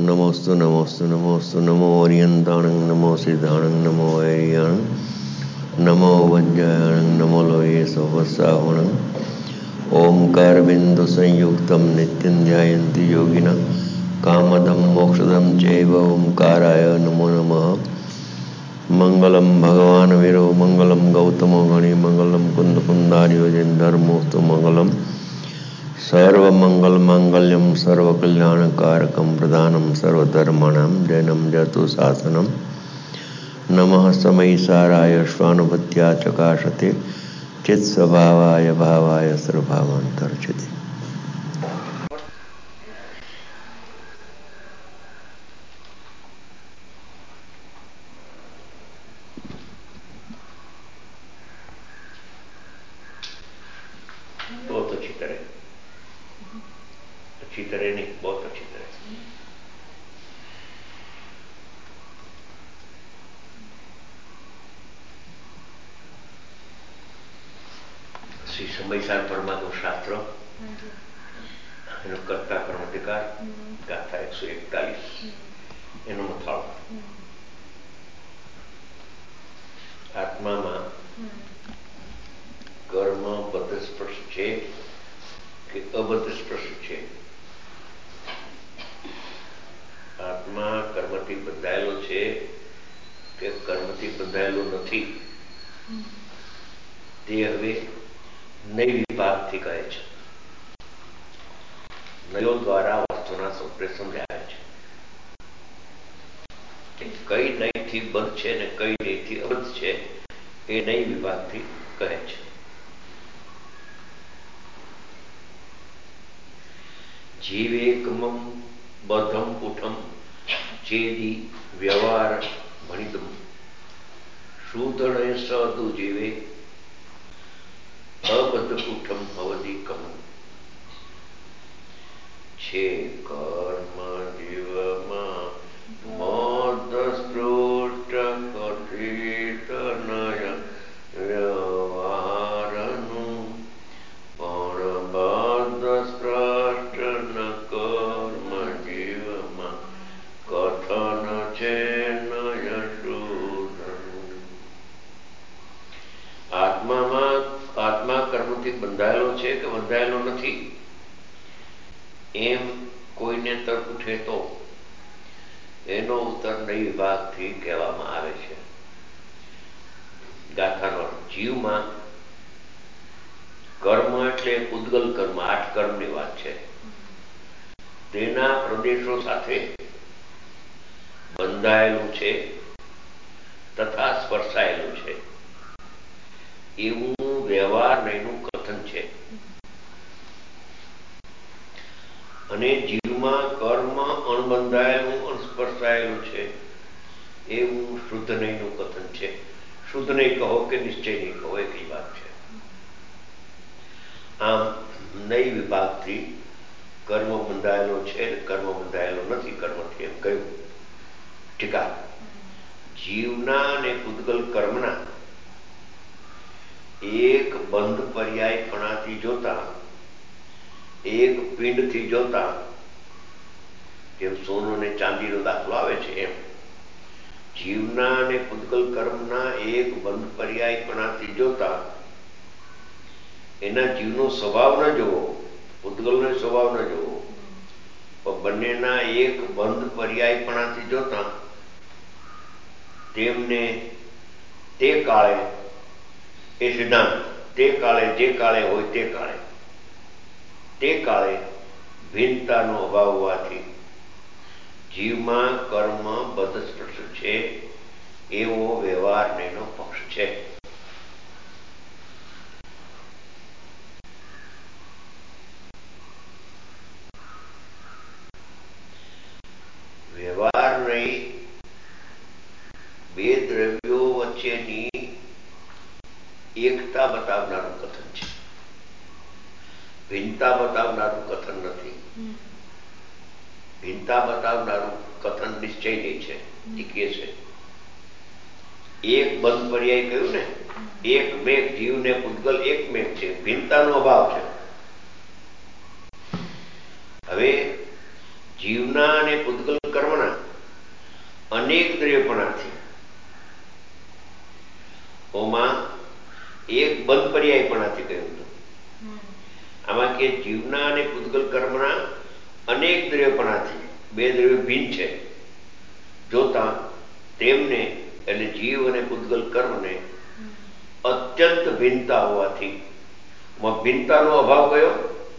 नमोस्तु नमोस्तु नमोस्तु नमो ओरियंताणं नमो सिद्धाणं नमो ऐरियाणं नमो वज्रायणं नमो लोये सोवस्सावणं ओंकार बिंदु संयुक्तं नित्यं ध्यायन्ति योगिनः कामदं मोक्षदं चैव ओंकाराय नमो नमः। मंगलम भगवान वीरो मंगलम गौतमो गणि मंगलम कुंद कुंदार्यो जैन धर्मोस्तु मंगलम सर्वमंगल मांगल्यम सर्वकल्याणकारकम प्रदानम सर्वधर्माणां जैनम जतु शासनम नमः समयिसाराय स्वानुभूत्या चकाशते चित्स्वभावाय भावाय सर्वभावान्तर्चिते। बहुत अच्छी तरह नहीं, बहुत अच्छी तरह। श्री समयसार परमात्मा शास्त्र करता कर्मधिकार गाथा 141 એનો મથાળો આત્મામાં કર્મ બદ્ધસ્પર્શ છે કે અબદ્ધસ્પર્શ છે? આત્મા કર્મથી બંધાયેલો છે કે કર્મથી બંધાયેલો નથી? તે હવે નય વિભાગથી કહે છે. નયો દ્વારા વસ્તુના સ્વરૂપે સમજાવે છે કે કઈ નયથી બદ્ધ છે ને કઈ નયથી અબદ્ધ છે, એ નય વિભાગથી કહે છે. જીવેકમં બદ્ધમ પુઠમ ચેદી વ્યવહાર ભણિતમ શૂધણે સતુ જીવે અબદ્ધ પુઠમ ભવતિ કમં. છે કર્મ જીવમાં મોદસ્પૃષ્ટ કથિત નય વ્યવહારનું પણ બદ્ધસ્પૃષ્ટ ન કર્મ જીવમાં કથન છે નય શૂધનું. આત્મા કર્મથી બંધાયેલો છે કે બંધાયેલો નથી, એમ કોઈને તર્ક ઉઠે તો એનો ઉત્તર નય વિભાગથી કહેવામાં આવે છે. ગાથાનો જીવમાં કર્મ એટલે ઉદ્ગલ કર્મ, 8 કર્મની વાત છે. તેના પ્રદેશો સાથે બંધાયેલું છે તથા સ્પર્શાયેલું છે એવું વ્યવહાર નયનું કથન છે. અને જીવમાં કર્મ અણબંધાયેલું અણસ્પર્શાયેલું છે એવું શુદ્ધ નયનું કથન છે. શુદ્ધ નય કહો કે નિશ્ચય નય કહો, એક જ વાત છે. આમ નય વિભાગથી કર્મ બંધાયેલો છે, કર્મ બંધાયેલો નથી કર્મથી એમ કહ્યું. ટીકા: જીવના અને પૂતગલ કર્મના એક બંધ પર્યાયપણાથી જોતા, એક પિંડથી જોતા, જેમ સોનું અને ચાંદીનો દાખલો આવે છે એમ જીવના અને પૂતગલ કર્મના એક બંધ પર્યાયપણાથી જોતા એના જીવનો સ્વભાવ ન જોવો, પૂતગલનો સ્વભાવ ન જોવો, પણ બંનેના એક બંધ પર્યાયપણાથી જોતા તેમને તે કાળે, એ સિદ્ધાંત, તે કાળે જે કાળે હોય તે કાળે ભિન્નતાનો અભાવ હોવાથી જીવમાં કર્મ બદ્ધસ્પર્શ છે એવો વ્યવહાર નયનો પક્ષ છે. વ્યવહાર નય બે દ્રવ્યો વચ્ચેની એકતા બતાવનારું કથન છે, ભિન્નતા બતાવનારું કથન નથી. ભિન્નતા બતાવનારું કથન નિશ્ચયની છે. એ કે છે એક બંધ પર્યાય કહ્યું ને, એક મેઘ, જીવ ને પૂતગલ એક મેઘ છે, ભિન્નતાનો અભાવ છે. હવે જીવના અને પૂતગલ કર્મના અનેક દ્રવ્યપણાથી. ઓમાં એક બંધ પર્યાયપણાથી કહ્યું હતું. આમાં કે જીવના અને પૂતગલ કર્મના અનેક દ્રવ્યપણાથી, બે દ્રવ્ય ભિન્ન છે જોતા તેમને એટલે જીવ અને પૂતગલ કર્મને અત્યંત ભિન્નતા હોવાથી. ભિન્નતાનો અભાવ કયો?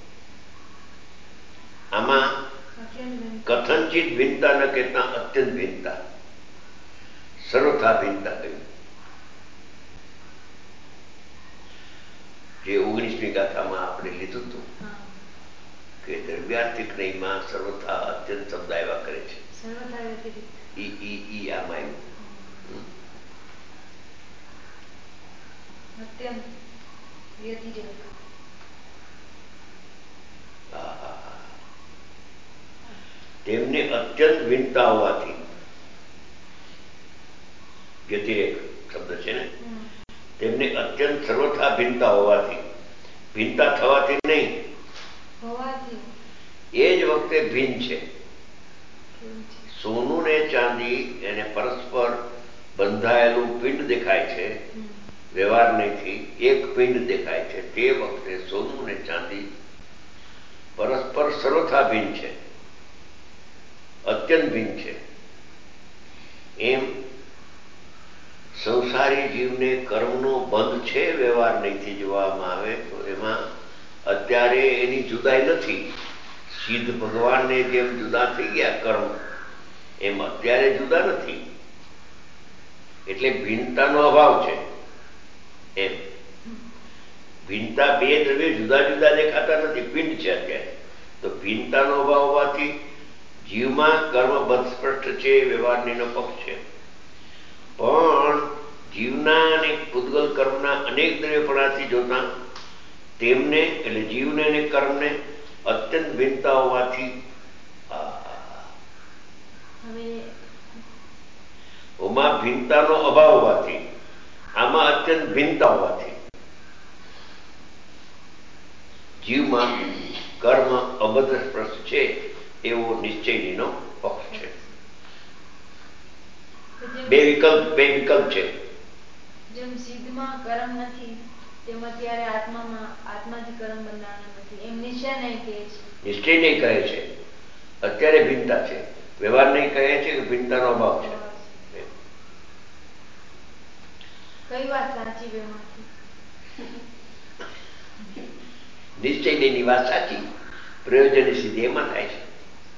આમાં કથનચિત ભિન્નતા ન કહેતા અત્યંત ભિન્નતા, સર્વથા ભિન્નતા કહ્યું. જે 19મી ગાથામાં આપણે લીધું હતું કે દ્રવ્યાર્થિક નહીમાં સર્વથા અત્યંત શબ્દ આવ્યા કરે છે. ઈ આમાં આવ્યું. તેમને અત્યંત ભિન્નતા હોવાથી, વ્યતિરેક શબ્દ છે ને, તેમને અત્યંત સર્વથા ભિન્નતા હોવાથી, ભિન્નતા થવાથી નહીં, એ જ વખતે ભિન્ન છે. સોનું ને ચાંદી એને પરસ્પર બંધાયેલું પિંડ દેખાય છે, વ્યવહાર નહીંથી એક પિંડ દેખાય છે. તે વખતે સોનું ને ચાંદી પરસ્પર સર્વથા ભિન્ન છે, અત્યંત ભિન્ન છે. એમ સંસારી જીવને કર્મનો બંધ છે, વ્યવહાર નહીંથી જોવામાં આવે તો એમાં અત્યારે એની જુદાઈ નથી. સિદ્ધ ભગવાનને જેમ જુદા થઈ ગયા કર્મ, એમ અત્યારે જુદા નથી. એટલે ભિન્નતાનો અભાવ છે. એમ ભિન્નતા, બે દ્રવ્ય જુદા જુદા દેખાતા નથી, પિંડ છે અત્યારે. તો ભિન્નતાનો અભાવ હોવાથી જીવમાં કર્મ બંધ સ્પષ્ટ છે, વ્યવહારનો પક્ષ છે. પણ જીવના અને પૂતગલ કર્મના અનેક દ્રવ્યપણાથી જોતા તેમને એટલે જીવને અને કર્મને અત્યંત ભિન્નતા હોવાથી, ઓમાં ભિન્નતાનો અભાવ હોવાથી, આમાં અત્યંત ભિન્નતા હોવાથી જીવમાં કર્મ અબદ્ધ સ્પષ્ટ છે એવો નિશ્ચયનો પક્ષ છે. બે વિકલ્પ છે. જેમ સિદ્ધમાં કર્મ નથી તેમ અત્યારે આત્માથી કર્મ બંધાણો નથી, એમ નિશ્ચય નહીં કહે છે. નિશ્ચય નહીં કહે છે અત્યારે ભિન્નતા છે, વ્યવહાર નહીં કહે છે કે ભિન્નતાનો અભાવ છે. કઈ વાત સાચી બેમાંથી? નિશ્ચય ની વાત સાચી, પ્રયોજનની સિદ્ધિ એમાં થાય છે.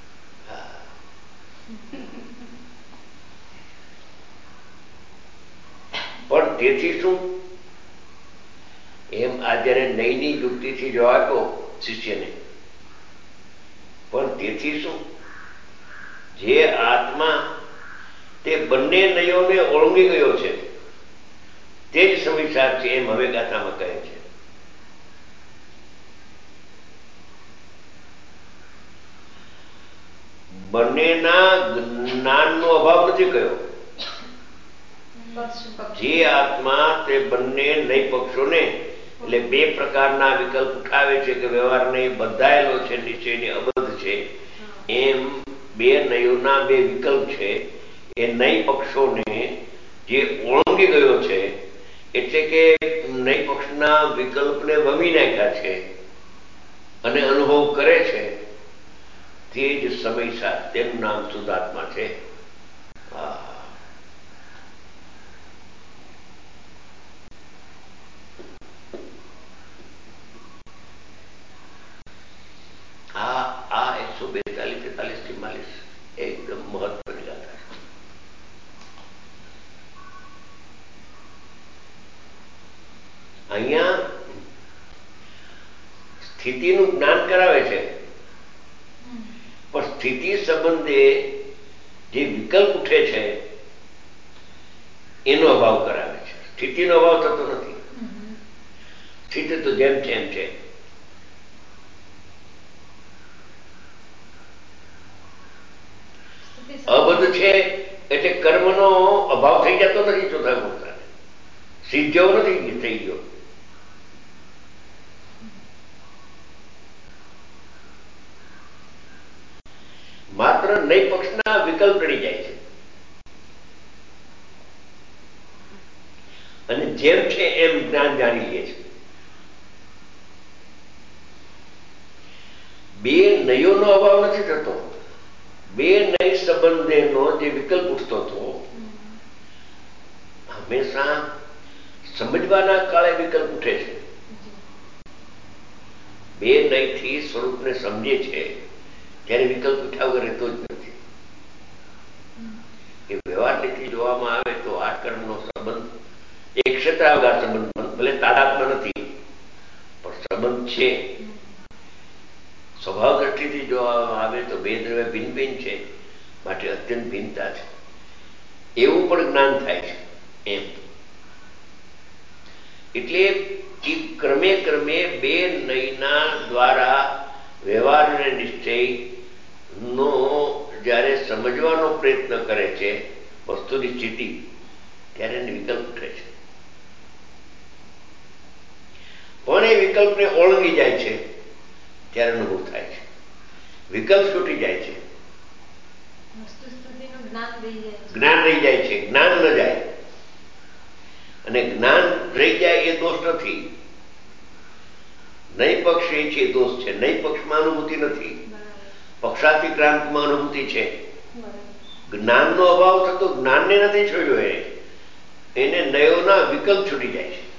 પણ તેથી શું? એમ આ જયારે નયની યુક્તિથી જવાબ આપ્યો શિષ્યને, પણ તેથી શું? જે આત્મા તે બંને નયોને ઓળંગી ગયો છે તે જ સમિસાર છે, એમ હવે ગાથામાં કહે છે. બંનેના જ્ઞાનનો અભાવ નથી કયો. જે આત્મા તે બંને નય પક્ષોને એટલે બે પ્રકારના વિકલ્પ ઉઠાવે છે કે વ્યવહાર નહીં બંધાયેલો છે, નિશ્ચયની અબદ્ધ છે. એમ બે નયોના બે વિકલ્પ છે. એ નય પક્ષોને જે ઓળંગી ગયો છે, એટલે કે નય પક્ષના વિકલ્પને વમી નાખ્યા છે અને અનુભવ કરે છે, તે જ સમય તેનું નામ શુદ્ધાત્મા છે. આ 142, 43, 44 એકદમ મહત્વની ગાથા છે. અહીંયા સ્થિતિનું જ્ઞાન કરાવે છે, પણ સ્થિતિ સંબંધે જે વિકલ્પ ઉઠે છે એનો અભાવ કરાવે છે. સ્થિતિનો અભાવ થતો નથી. સ્થિતિ તો જેમ છે એમ છે. અબદ્ધ છે એટલે કર્મનો અભાવ થઈ જતો નથી. ચોથા ગુણતા સિદ્ધ જેવો નથી થઈ ગયો. માત્ર માત્ર નય પક્ષના વિકલ્પ રડી જાય છે અને જેમ છે એમ જ્ઞાન જાણી લે છે. બે નયોનો અભાવ નથી થતો. બે નય સંબંધેનો જે વિકલ્પ ઉઠતો હતો હંમેશા સમજવાના કાળે વિકલ્પ ઉઠે છે. બે નયથી સ્વરૂપને સમજે છે ત્યારે વિકલ્પ ઉઠ્યા વગર રહેતો જ નથી. એ વ્યવહારથી જોવામાં આવે તો આ કર્મનો સંબંધ એક ક્ષેત્રાવગાર સંબંધ, ભલે તાદાત્મ્ય નથી પણ સંબંધ છે. સ્વભાવ દ્રષ્ટિથી જોવામાં આવે તો બે દ્રવ્ય ભિન્ન ભિન્ન છે, માટે અત્યંત ભિન્નતા છે એવું પણ જ્ઞાન થાય છે. એમ એટલે ક્રમે ક્રમે બે નયના દ્વારા વ્યવહાર અને નિશ્ચય નો જ્યારે સમજવાનો પ્રયત્ન કરે છે વસ્તુની સ્થિતિ, ત્યારે એને વિકલ્પ ઉઠે છે. પણ એ વિકલ્પને ઓળંગી જાય છે ત્યારે અનુભવ થાય છે. વિકલ્પ છૂટી જાય છે, જ્ઞાન રહી જાય છે. જ્ઞાન ન જાય, અને જ્ઞાન રહી જાય એ દોષ નથી. નય પક્ષ એ છે દોષ છે. નય પક્ષમાં અનુભૂતિ નથી, પક્ષાતિક્રાંતમાં અનુભૂતિ છે. જ્ઞાનનો અભાવ થતો જ્ઞાનને નથી છોડ્યો, એને નયોના વિકલ્પ છૂટી જાય છે.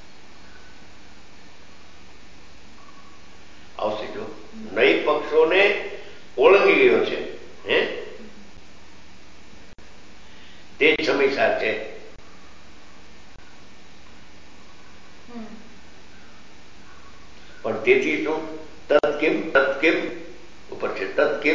આવશે જો નય પક્ષોને ઓળંગી ગયો છે તે જ સમય સાથે પણ તેથી શું તત્કેમ તત્કેમ ઉપર છે. તત્કેમ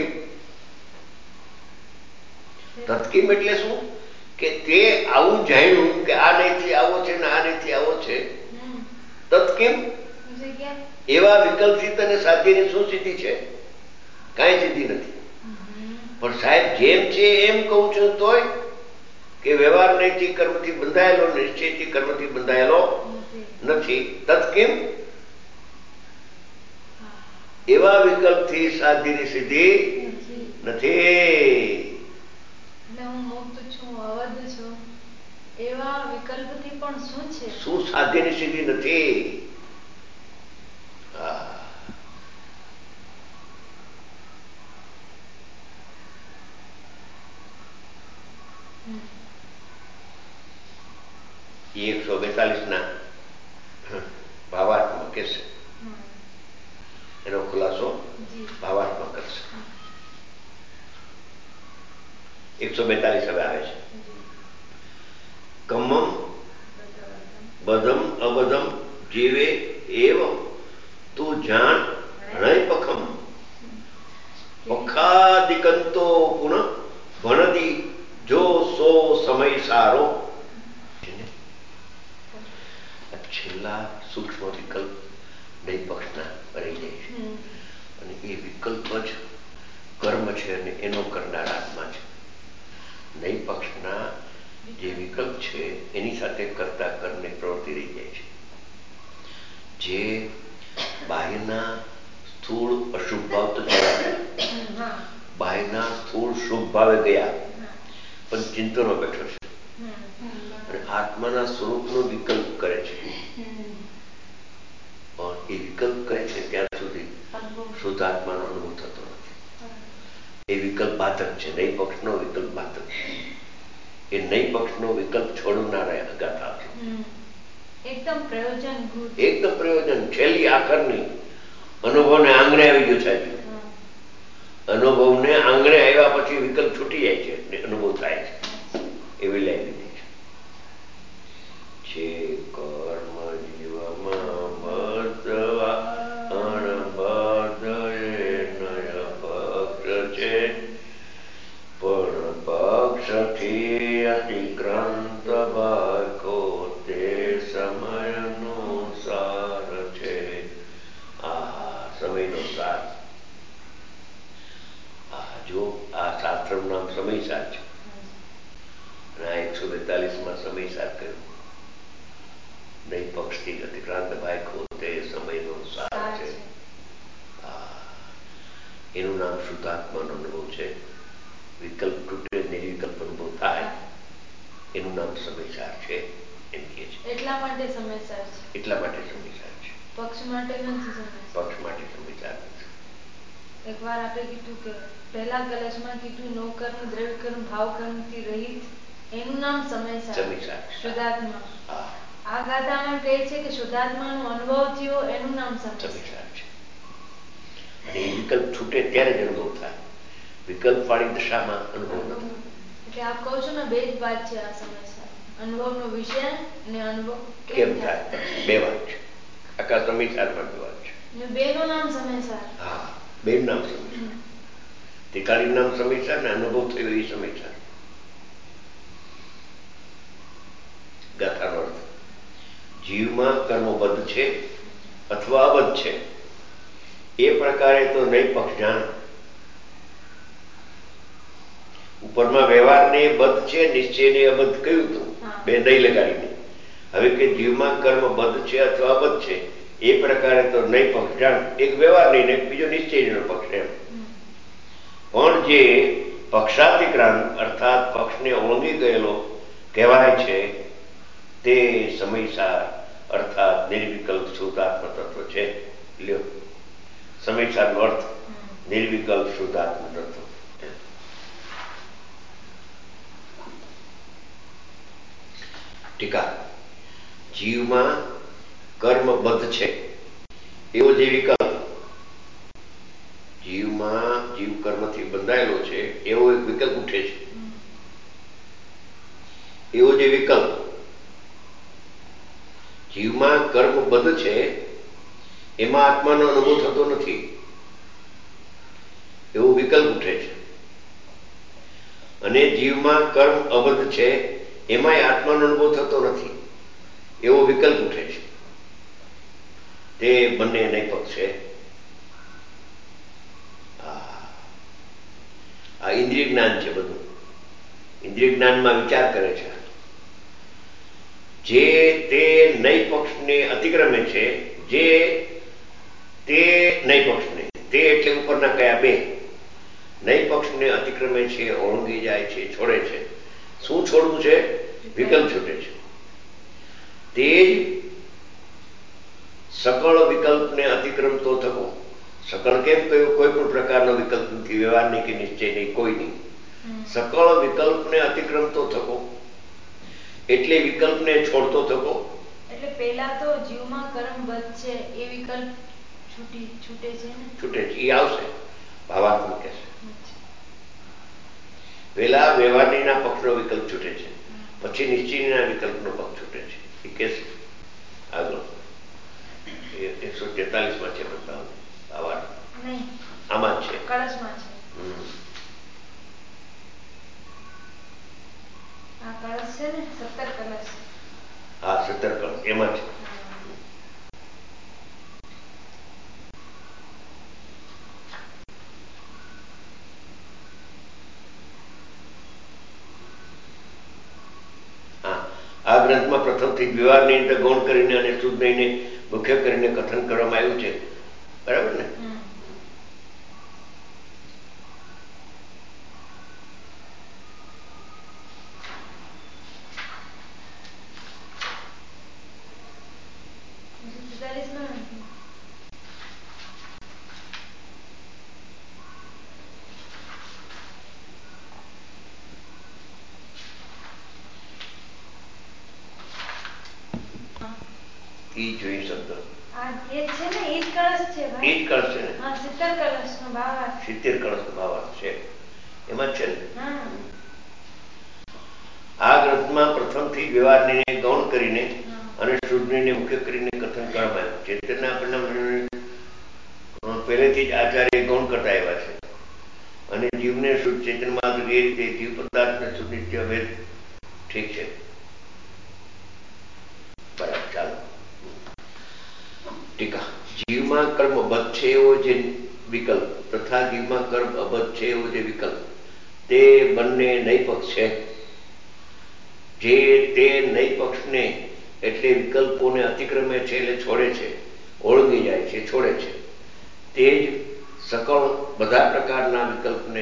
તત્કેમ એટલે શું કે તે આવું જાણ્યું કે આ નહીંથી આવો છે ને આ નહીંથી આવો છે. તત્કેમ એવા વિકલ્પથી તને સાધ્યની શું સ્થિતિ છે? કાંઈ સ્થિતિ નથી. પણ સાહેબ જેમ છે એમ કહું છું તોય કે વ્યવહાર નૈતિક કર્મથી બંધાયેલો, નિશ્ચયથી કર્મથી બંધાયેલો નથી. તત્કેમ એવા વિકલ્પથી સાધ્યની સિદ્ધિ નથી. હું મુક્ત છું, અવધ છું, એવા વિકલ્પથી પણ શું છે? શું સાધ્યની સિદ્ધિ નથી? એ 142 ભાવાર્થમાં કહેશે, એનો ખુલાસો ભાવાર્થમાં કરશે. 142 હવે આવે છે. કમમ બદમ અબદમ જીવે એવ તું જાણ નય પખમ પખાદિકંતો પુનઃ ભણદી જો સો સમય સારો. છેલ્લા સૂક્ષ્મ વિકલ્પ નય પક્ષના રહી જાય છે, અને એ વિકલ્પ જ કર્મ છે અને એનો કરનાર આત્મા છે. નય પક્ષના જે વિકલ્પ છે એની સાથે કરતા કર્મની પ્રવૃત્તિ રહી જાય છે. જે બાહ્યના સ્થૂળ અશુભ ભાવ તો જવા ગયા, બાહ્યના સ્થૂળ શુભ ભાવે ગયા, પણ ચિંતનો બેઠો છે અને આત્માના સ્વરૂપનો વિકલ્પ કરે છે. પણ એ વિકલ્પ કરે છે ત્યાં સુધી શુદ્ધ આત્માનો અનુભવ થતો નથી. એ વિકલ્પ બાધક છે. નય પક્ષનો વિકલ્પ બાધક છે. એ નય પક્ષનો વિકલ્પ છોડનારા અગાથા છે. એકદમ પ્રયોજન, એકદમ પ્રયોજન, છેલ્લી આખરની અનુભવને આંગણે આવી ગયું સાહેબ. અનુભવને આંગણે આવ્યા પછી વિકલ્પ છૂટી જાય છે, અનુભવ થાય છે. એવી લાઈ લીધી છે. કર્મ જીવમાં બસવા અણબદ્ધ નય પક્ષ છે, પણ પક્ષથી અતિક્રાંત બાકો તે સમયનો સાર છે. આ સમયનો સાર. જો આ શાસ્ત્રનું નામ સમયસાર છે અને આ 142માં સમયસાર કર્યું. નય પક્ષથી અતિક્રાંત બાકો તે સમયનો સાર છે. એનું નામ શુદ્ધાત્માનો અનુભવ છે. વિકલ્પ તૂટે નિર્વિકલ્પ અનુભવ થાય એનું નામ સમયસાર છે એમ કહે છે. એટલા માટે સમયસાર છે. એટલા માટે સમયસાર છે. પક્ષ માટે નથી સમયસાર. પક્ષ માટે સમયસાર નથી. એકવાર આપણે કીધું કે પહેલા કલશમાં કીધું નો કર્મ દ્રવ્ય કર્મ ભાવ કર્મથી રહિત એનું નામ સમયસાર. સમયસાર. શુદ્ધાત્મા. હા. આ ગાથામાં કહે છે કે શુદ્ધાત્માનો અનુભવ થયો એનું નામ સમયસાર છે. અને એ વિકલ્પ છૂટે ત્યારે જ અનુભવ થાય. વિકલ્પ વાળી દશામાં અનુભવ ન થાય. એટલે આપ કહો છો ને બે જ વાત છે આ સમયસાર. અનુભવનો વિષય અને અનુભવ કેમ થાય બે વાત છે. આખા સમયસારમાં બે વાત છે. ને બેનું નામ સમયસાર. હા, બેનું નામ સમયસાર. તિકાળી નામ સમયસાર ને અનુભવ થયો એ સમયસાર. ગાથાનો અર્થ જીવમાં કર્મબદ્ધ છે અથવા અબદ્ધ છે એ પ્રકારે તો નહીં પક્ષ જાણ. ઉપરમાં વ્યવહારને બદ્ધ છે, નિશ્ચયને અબદ્ધ કહ્યું હતું બે નહીં લગાડીને. હવે કે જીવમાં કર્મ બદ્ધ છે અથવા અબદ્ધ છે એ પ્રકારે તો નહીં પક્ષ જાણ. એક વ્યવહાર નહીં ને બીજો નિશ્ચયનો પક્ષ એમ. પણ જે પક્ષાતિક્રાંત અર્થાત પક્ષને ઓળંગી ગયેલો કહેવાય છે તે સમયસાર અર્થાત નિર્વિકલ્પ શુદ્ધાત્મ તત્વ છે. લ્યો, સમયસારનો અર્થ નિર્વિકલ્પ શુદ્ધાત્મ તત્વ. ટીકા. જીવમાં કર્મબદ્ધ છે એવો જે વિકલ્પ, જીવમાં જીવ કર્મથી બંધાયેલો છે એવો એક વિકલ્પ ઉઠે છે. એવો જે વિકલ્પ જીવમાં કર્મબદ્ધ છે એમાં આત્માનો અનુભવ થતો નથી એવો વિકલ્પ ઉઠે છે. અને જીવમાં કર્મ અબદ્ધ છે એમાંય આત્માનો અનુભવ થતો નથી એવો વિકલ્પ ઉઠે છે. તે બંને નૈપક છે. આ ઇન્દ્રિય જ્ઞાન છે. બધું ઇન્દ્રિય જ્ઞાનમાં વિચાર કરે છે. જે તે નય પક્ષને અતિક્રમે છે, જે તે નય પક્ષને, તે એટલે ઉપરના કયા બે નય પક્ષને અતિક્રમે છે, ઓળંગી જાય છે, છોડે છે. શું છોડવું છે? વિકલ્પ છૂટે છે. તે જ સકળ વિકલ્પને અતિક્રમતો થકો. સકળ કેમ કહ્યું? કોઈ પણ પ્રકારનો વિકલ્પ નથી, વ્યવહાર નહીં કે નિશ્ચય નહીં, કોઈ નહીં. સકળ વિકલ્પને અતિક્રમતો થકો એટલે વિકલ્પને છોડતો થકો. એટલે પેલા તો જીવમાં કર્મ બદ્ધ છે એ વિકલ્પ છૂટે છે ને? છૂટે છે. એ આવશે ભાવાત્મક કહેશે. પેલા વ્યવહારના પક્ષનો વિકલ્પ છૂટે છે, પછી નિશ્ચયના વિકલ્પનો પક્ષ છૂટે છે. એ કહેશે આગળ 143માં છે. બતાવો આવા આમાં છે, કળશમાં છે. આ કળશ છે ને 17 કળશ. હા, 17 કળશ એમાં છે. આ ગ્રંથમાં પ્રથમથી વ્યવહારની અંદર ગૌણ કરીને અને શુદ્ધ નહીને મુખ્ય કરીને કથન કરવામાં આવ્યું છે. બરાબર ને? ઈ જોઈ શબ્દ આ એ છે ને ઈ કળશ છે ભાઈ. ઈ કળશ છે ને? હા, 17 કળશનો ભાવાર્થ. 70 કળશનો ભાવાર્થ છે એમાં છે ને. હા. આ ગ્રંથમાં પ્રથમથી વ્યવહારને ગૌણ કરીને અને શુદ્ધને મુખ્ય કરીને કથન કરવામાં આવ્યું છે. ચેતનના પરિણામ પહેલેથી જ આચાર્ય ગૌણ કરતા આવ્યા છે. અને જીવને શુદ્ધ ચેતનમાં એ રીતે જીવ પદાર્થને શુદ્ધ નિત્ય ભેદ. ઠીક છે, બરાબર. ચાલો ટીકા. જીવમાં કર્મ બદ્ધ છે એવો જે વિકલ્પ તથા જીવમાં કર્મ અબદ્ધ છે એવો જે વિકલ્પ, તે બંને નૈપક્ષ છે. જે તે નૈપક્ષને એટલે વિકલ્પોને અતિક્રમે છે એટલે છોડે છે, ઓળંગી જાય છે, છોડે છે. તે જ સકળ બધા પ્રકારના વિકલ્પને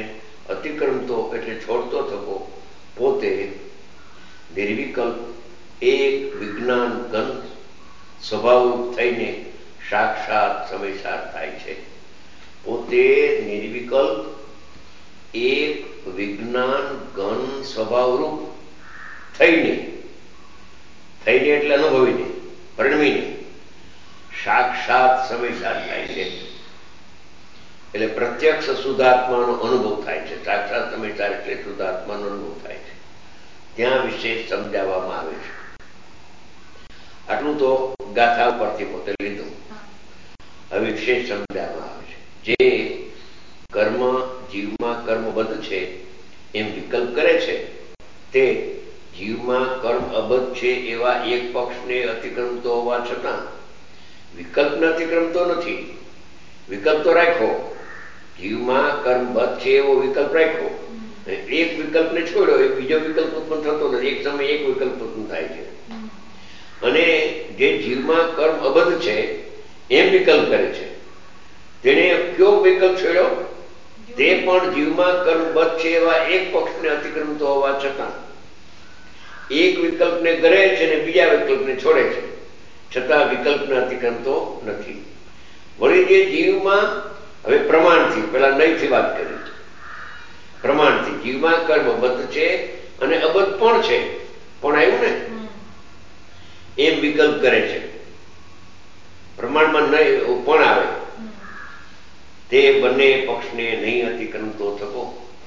અતિક્રમતો એટલે છોડતો થકો પોતે નિર્વિકલ્પ એક વિજ્ઞાન ઘન સ્વભાવરૂપ થઈને સાક્ષાત સમયસાર થાય છે. પોતે નિર્વિકલ્પ એક વિજ્ઞાન ઘન સ્વભાવરૂપ થઈને એટલે અનુભવીને પરિણમીને સાક્ષાત સમયસાર થાય છે. એટલે પ્રત્યક્ષ શુદ્ધાત્માનો અનુભવ થાય છે. સાક્ષાત સમયસાર એટલે શુદ્ધાત્માનો અનુભવ થાય છે. ત્યાં વિશેષ સમજાવવામાં આવે છે. આટલું તો ગાથા ઉપરથી પોતે લીધું. હવે વિશેષ સમજાવવામાં આવે છે. જે કર્મ જીવમાં કર્મબદ્ધ છે એમ વિકલ્પ કરે છે તે જીવમાં કર્મ અબદ્ધ છે એવા એક પક્ષને અતિક્રમતો હોવા છતાં વિકલ્પને અતિક્રમતો નથી. વિકલ્પ તો રાખ્યો, જીવમાં કર્મબદ્ધ છે એવો વિકલ્પ રાખ્યો, એક વિકલ્પને છોડ્યો એ બીજો વિકલ્પ ઉત્પન્ન થતો નથી. એક સમયે એક વિકલ્પ ઉત્પન્ન થાય છે. અને જે જીવમાં કર્મ અબદ્ધ છે એમ વિકલ્પ કરે છે તેને કયો વિકલ્પ છોડ્યો? તે પણ જીવમાં કર્મબદ્ધ છે એવા એક પક્ષને અતિક્રમતો હોવા છતાં એક વિકલ્પને કરે છે અને બીજા વિકલ્પને છોડે છે, છતાં વિકલ્પને અતિક્રમતો નથી. વળી જે જીવમાં, હવે પ્રમાણથી, પેલા નહીંથી વાત કરી, પ્રમાણથી જીવમાં કર્મબદ્ધ છે અને અબદ્ધ પણ છે, પણ આવ્યું ને એમ વિકલ્પ કરે છે. પ્રમાણમાં નહીં પણ આવે તે બંને પક્ષને નહીં અતિક્રમતો થકો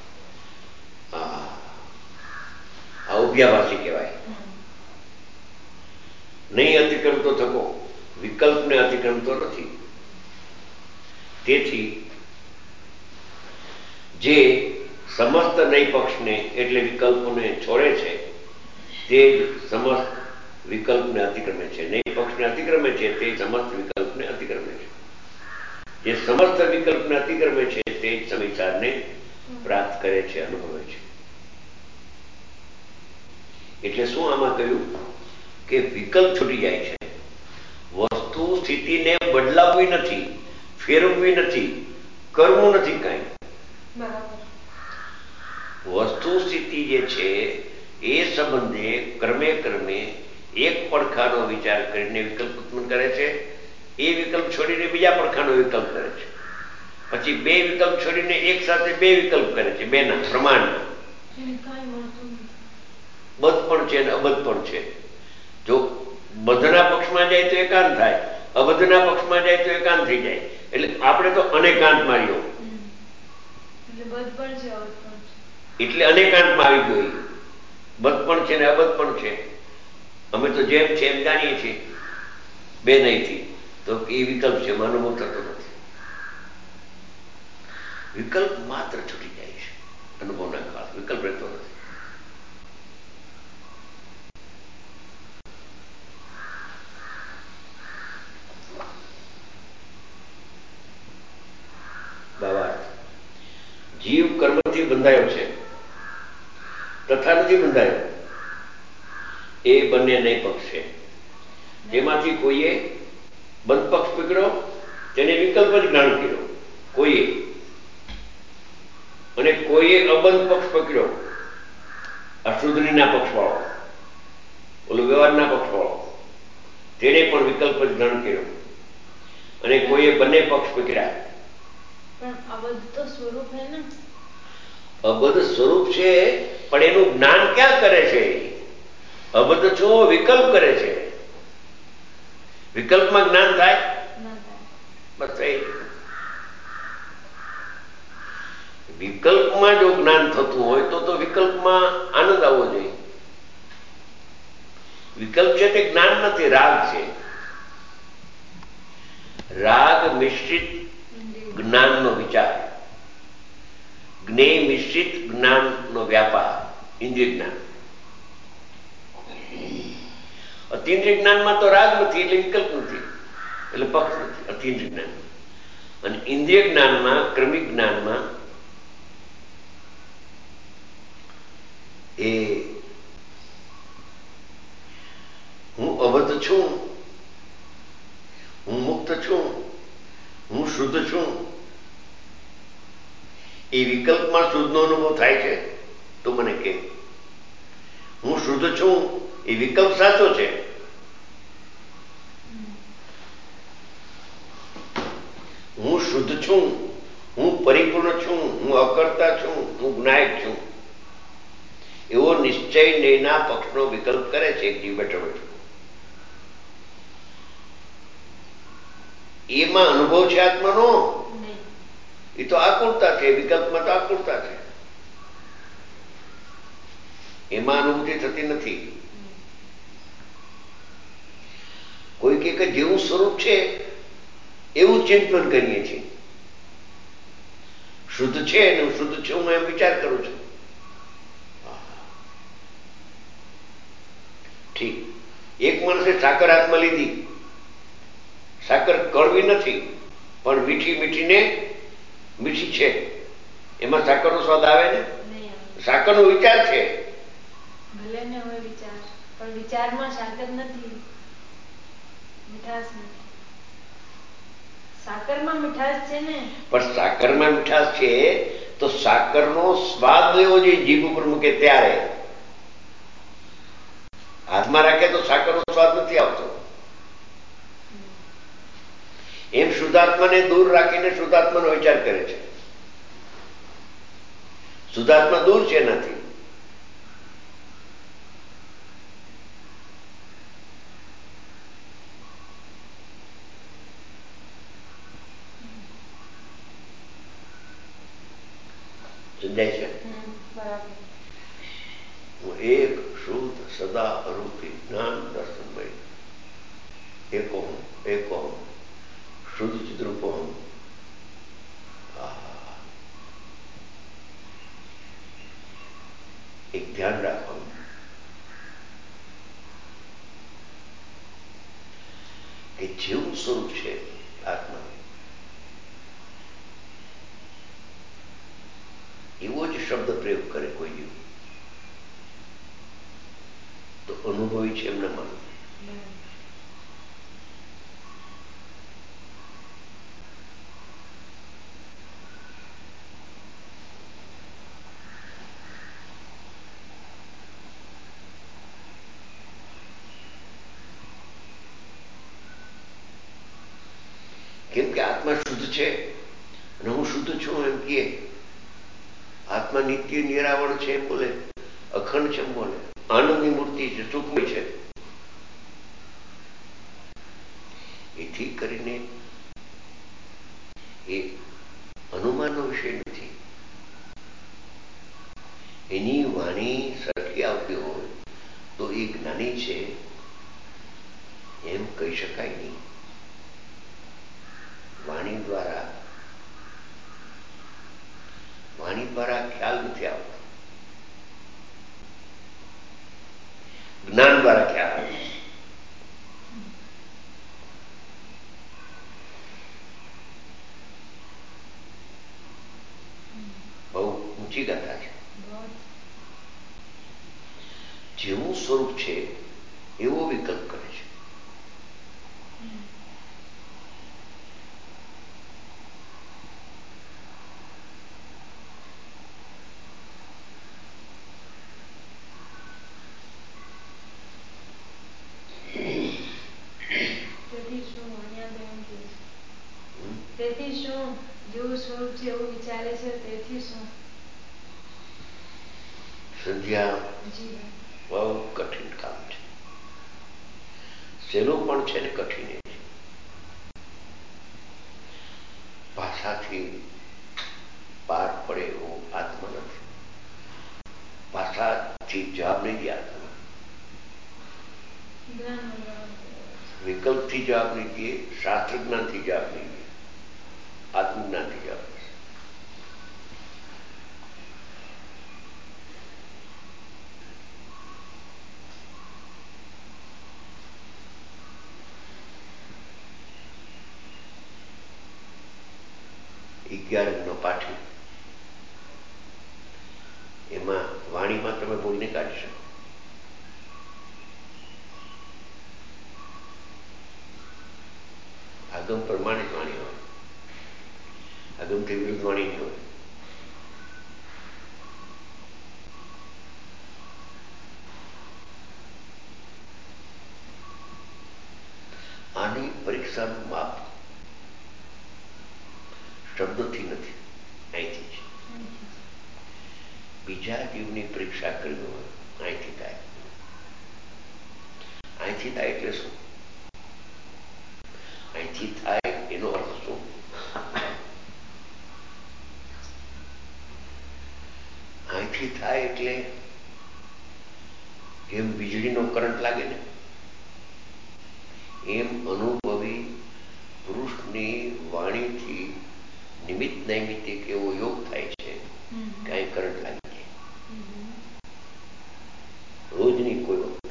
આ ઉભ્યાભાસી કહેવાય. નહીં અતિક્રમતો થકો વિકલ્પને અતિક્રમતો નથી. તેથી જે સમસ્ત નહીં પક્ષને એટલે વિકલ્પોને છોડે છે તે સમસ્ત વિકલ્પને અતિક્રમે છે. નહીં પક્ષને અતિક્રમે છે તે સમસ્ત વિકલ્પને અતિક્રમે છે. જે સમસ્ત વિકલ્પને અતિક્રમે છે તે જ સમયસારને પ્રાપ્ત કરે છે, અનુભવે છે. એટલે શું આમાં કહ્યું કે વિકલ્પ છૂટી જાય છે. વસ્તુ સ્થિતિને બદલાવવી નથી, ફેરવવી નથી, કરવું નથી કાંઈ. વસ્તુ સ્થિતિ જે છે એ સંબંધે ક્રમે ક્રમે એક પડખાનો વિચાર કરીને વિકલ્પ ઉત્પન્ન કરે છે. એ વિકલ્પ છોડીને બીજા પડખાનો વિકલ્પ કરે છે. પછી બે વિકલ્પ છોડીને એક સાથે બે વિકલ્પ કરે છે, બેના પ્રમાણના. બધ પણ છે અને અબધ પણ છે. જો બધના પક્ષમાં જાય તો એકાંત થાય, અબધના પક્ષમાં જાય તો એકાંત થઈ જાય. એટલે આપણે તો અનેકાંત માર્યો, એટલે અનેકાંતમાં આવી ગયો. બધ પણ છે ને અબધ પણ છે. અમે તો જેમ છે એમ જાણીએ છીએ બે નહીંથી, તો એ વિકલ્પ છે, અનુભવ થતો નથી. વિકલ્પ માત્ર છૂટી જાય છે અનુભવના કાળ, વિકલ્પ રહેતો નથી. જીવ કર્મથી બંધાયો છે તથા નથી બંધાયો, એ બંને નહીં પક્ષ છે. તેમાંથી કોઈએ બંધ પક્ષ પકડ્યો, તેને વિકલ્પ જ જ્ઞાન કર્યો કોઈએ, અને કોઈએ અબંધ પક્ષ પકડ્યો, અશુદ્ધનીના પક્ષવાળો, ઓલો વ્યવહારના પક્ષવાળો, તેને પણ વિકલ્પ જ જ્ઞાન કર્યો. અને કોઈએ બંને પક્ષ પકડ્યા. પણ અબદ્ધ તો સ્વરૂપ હે ને? અબદ્ધ સ્વરૂપ છે પણ એનું જ્ઞાન ક્યાં કરે છે? અબદ્ધ છો વિકલ્પ કરે છે. વિકલ્પમાં જ્ઞાન થાય? બસ વિકલ્પમાં જો જ્ઞાન થતું હોય તો વિકલ્પમાં આનંદ આવવો જોઈએ. વિકલ્પ છે તે જ્ઞાન નથી, રાગ છે. રાગ મિશ્રિત જ્ઞાનનો વિચાર, જ્ઞેય મિશ્રિત જ્ઞાનનો વ્યાપાર, ઇન્દ્રિય જ્ઞાન. અતિન્દ્રિય જ્ઞાનમાં તો રાગ નથી એટલે વિકલ્પ નથી, એટલે પક્ષ નથી અતિન્દ્રિય જ્ઞાન. અને ઇન્દ્રિય જ્ઞાનમાં, ક્રમિક જ્ઞાનમાં એ હું અબદ્ધ છું, હું મુક્ત છું, હું શુદ્ધ છું, એ વિકલ્પમાં શુદ્ધનો અનુભવ થાય છે? તો મને કે હું શુદ્ધ છું એ વિકલ્પ સાચો છે. હું શુદ્ધ છું, હું પરિપૂર્ણ છું, હું અકર્તા છું, હું જ્ઞાયક છું, એવો નિશ્ચય નૈના પક્ષનો વિકલ્પ કરે છે એક જીવ બેઠો બેઠો. એમાં અનુભવ છે આત્માનો? એ તો આકુરતા છે. વિકલ્પમાં તો આકુરતા છે. એમાં અનુભૂતિ થતી નથી. કોઈ કે જેવું સ્વરૂપ છે એવું ચિંતન કરીએ છીએ. શુદ્ધ છે ને હું શુદ્ધ છું, હું એમ વિચાર કરું છું. ઠીક. એક માણસે સાકર હાથમાં લીધી. સાકર કડવી નથી પણ મીઠી મીઠીને મીઠી છે. એમાં સાકરનો સ્વાદ આવે ને? સાકરનો વિચાર છે. ભલે ને હોય વિચાર, પણ વિચારમાં સાકર નથી, મીઠાશ નથી. સાકરમાં મીઠાશ છે ને. પણ સાકરમાં મીઠાશ છે તો સાકરનો સ્વાદ લેવો જોઈએ જીભ ઉપર મૂકે ત્યારે. હાથમાં રાખે તો સાકરનો સ્વાદ નથી આવતો. એમ શુદ્ધાત્માને દૂર રાખીને શુદ્ધાત્માનો વિચાર કરે છે. શુદ્ધાત્મા દૂર છે એનાથી. સમજાય છે? હું એક શુદ્ધ સદા અરૂપી જ્ઞાન દર્શનમય એકોહમ એકોહમ શુદ્ધ ચિદ્રૂપોહમ. એક ધ્યાન રાખવાનું કે જેવું સ્વરૂપ છે આત્મા એવો જ શબ્દ પ્રયોગ કરે કોઈ જીવ તો અનુભવી છે એમને માનવું. કેમ કે આત્મા શુદ્ધ છે અને હું શુદ્ધ છું એમ કહે. આત્મા નિત્ય નિરાવરણ છે એમ બોલે, અખંડ છે એમ બોલે, આનંદની મૂર્તિ છે, સુખમય છે. એથી કરીને એ અનુમાનનો વિષય નથી. એની વાણી સરખી આવતી હોય તો એ જ્ઞાની છે એમ કહી શકાય નહીં. વાણી દ્વારા ખ્યાલ નથી આવતો, જ્ઞાન દ્વારા ખ્યાલ આવે. બહુ ઊંચી ગાથા છે. જેવું સ્વરૂપ છે એવો વિકલ્પ કરે છે. તેથી શું જેવું સ્વરૂપ છે એવું વિચારે છે. તેથી શું સંધ્યા બહુ કઠિન કામ છે. સહેલું પણ છે ને કઠિન છે. ભાષાથી પાર પડે એવું આત્મા નથી. ભાષાથી જવાબ નહીં દે આત્મા. વિકલ્પથી જવાબ નહીં દે, શાસ્ત્ર જ્ઞાનથી જવાબ નહીં દે, આત્મજ્ઞાનથી જવાબ દે. અગિયારનો પાઠી એમાં વાણીમાં તમે ભૂલ નહીં કાઢી શકો. આગમ પ્રમાણિત વાણી હોય, આગમથી વિરુદ્ધ વાણી નહીં હોય. પરીક્ષાનું માપ શબ્દથી નથી, અહીંથી છે. બીજા જીવની પરીક્ષા કરવી હોય અહીંથી થાય. અહીંથી થાય એટલે શું? અહીંથી થાય એનો અર્થ શું? અહીંથી થાય એટલે જેમ વીજળીનો કરંટ લાગે ને એમ અનુભવી પુરુષની વાણીથી નિમિત્ત નૈમિત્તિક એવો યોગ થાય છે કે અહીં કરંટ લાગી જાય. રોજની કોઈ વખત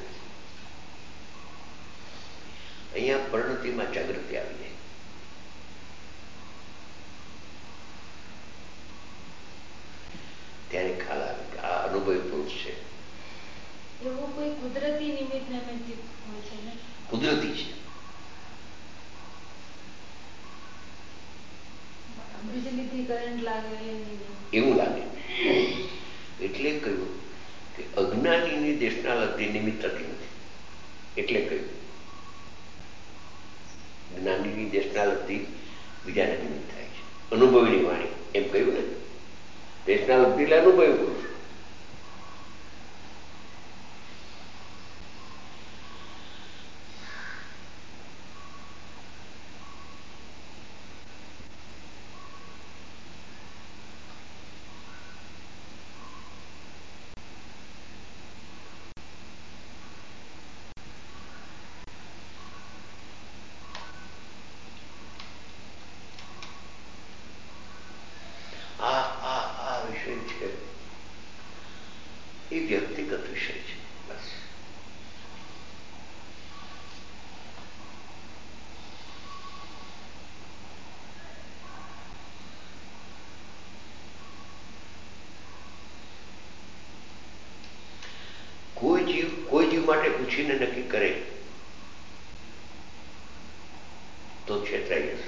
અહીંયા પરિણતિમાં જાગૃતિ આવી જાય. ત્યારે ખ્યાલ આવે કે આ અનુભવી પુરુષ છે. એવું કોઈ કુદરતી નિમિત્ત નૈમિત્તિક હોય છે ને? કુદરતી છે. વીજળીથી કરંટ લાગે એવું લાગે. એટલે કહ્યું કે અજ્ઞાનીની દેશના લગતી નિમિત્ત થતી નથી. એટલે કહ્યું જ્ઞાનીની દેશના લગતી બીજાને નિમિત્ત થાય છે. અનુભવીની વાણી એમ કહ્યું ને, દેશના લગતી એટલે અનુભવી પુરુષ. આ વિષય છે એ વ્યક્તિગત વિષય છે. બસ કોઈ જીવ માટે પૂછીને નક્કી કરે તો છેતરાઈ જશે.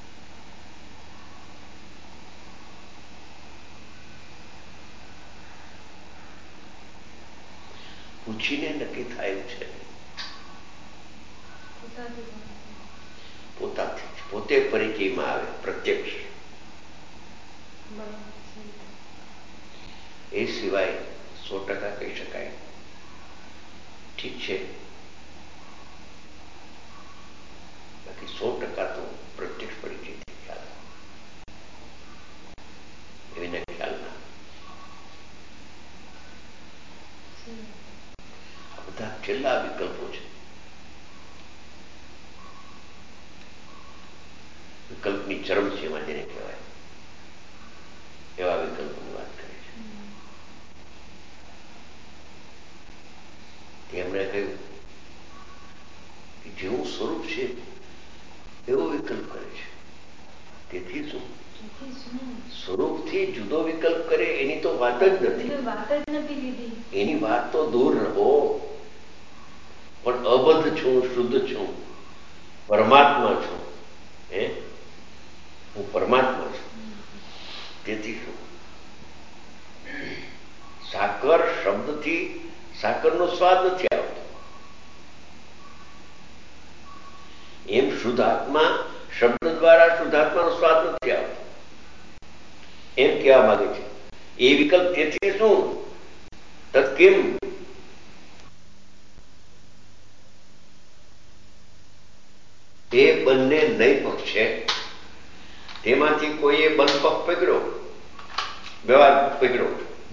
પૂછીને નક્કી થાય છે પોતાથી, પોતે પરિચયમાં આવે પ્રત્યક્ષ. એ સિવાય 100% કહી શકાય. ઠીક છે, બાકી 100% તો પ્રત્યક્ષ પરિચયથી ખ્યાલ એવીને ખ્યાલ ના. આ બધા છેલ્લા વિકલ્પો છે. વિકલ્પની ચરમ સીમા જેને કહેવાય એવા વિકલ્પોની વાત કરે છે. તેમણે કહ્યું કે જેવું સ્વરૂપ છે એવો વિકલ્પ કરે છે. તેથી શું? સ્વરૂપથી જુદો વિકલ્પ કરે એની તો વાત જ નથી. એની વાત તો દૂર રહો. પણ અબદ્ધ છું, શુદ્ધ છું, પરમાત્મા છું. હું પરમાત્મા છું. તેથી શું? સાકર શબ્દથી સાકરનો સ્વાદ નથી આવતો. એમ શુદ્ધાત્મા શબ્દ દ્વારા શુદ્ધાત્માનો સ્વાદ નથી આવતો. એમ કહેવા માંગે છે. એ વિકલ્પ તેથી શું? તત્કેમ એ બંને નહીં પક્ષ છે. તેમાંથી કોઈએ બંધ પક્ષ પકડ્યો, વ્યવહાર પકડ્યો.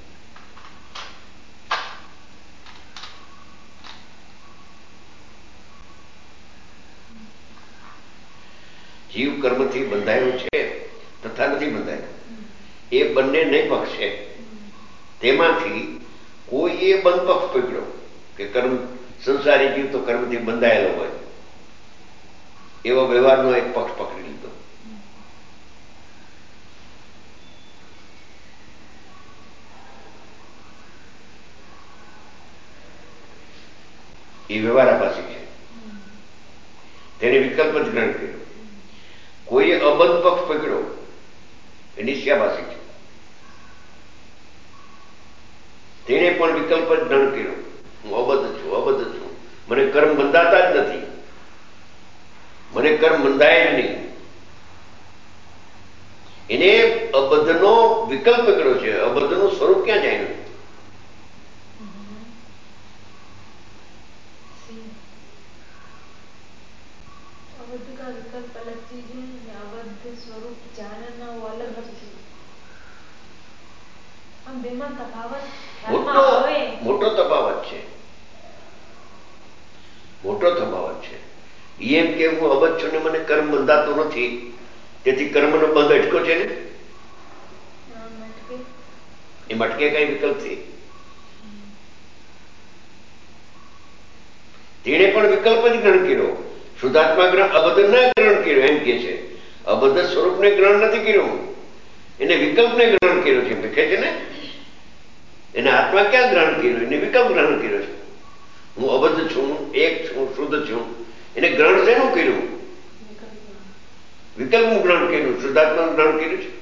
જીવ કર્મથી બંધાયો છે તથા નથી બંધાયો. એ બંને નહીં પક્ષ છે. તેમાંથી કોઈએ બંધ પક્ષ પકડ્યો કે કર્મ સંસારી જીવ તો કર્મથી બંધાયેલો હોય એવો વ્યવહારનો એક પક્ષ પકડી લીધો. એ વ્યવહારાભાસી છે. તેને વિકલ્પ જ ગ્રહણ કર્યો. કોઈએ અબંધ પક્ષ પકડ્યો એ નિશ્ચયાભાસી છે. તેને પણ વિકલ્પ જ ગ્રહણ કર્યો. હું અબદ્ધ છું, અબદ્ધ છું, મને કર્મ બંધાતા જ નથી, મને મને કર્મ બંધાય જ નહીં. એને અબદ્ધનો વિકલ્પ કર્યો છે. અબદ્ધનું સ્વરૂપ ક્યાં જાય? अवध का विकल्प अलग चीज है, अवध स्वरूप जानना वो अलग चीज. આમ બેમાં તફાવત મોટો તફાવત છે. મોટો તફાવત છે. એમ કે હું અબદ્ધ છું ને મને કર્મ બંધાતો નથી, તેથી કર્મનો બંધ અટકો છે ને, એ મટકે કઈ વિકલ્પથી. તેણે પણ વિકલ્પ જ ગ્રહણ કર્યો. શુદ્ધાત્મા અબદ્ધ ના ગ્રહણ કર્યો એમ કે છે. અબદ્ધ સ્વરૂપને ગ્રહણ નથી કર્યું, એને વિકલ્પને ગ્રહણ કર્યો છે એમ લખે છે ને. એને આત્મા ક્યાં ગ્રહણ કર્યો? એને વિકલ્પ ગ્રહણ કર્યો છે. હું અબદ્ધ છું, એક છું, શુદ્ધ છું, એને ગ્રહણ શેનું કર્યું? વિકલ્પનું ગ્રહણ કર્યું, શુદ્ધાત્માનું ગ્રહણ કર્યું છે.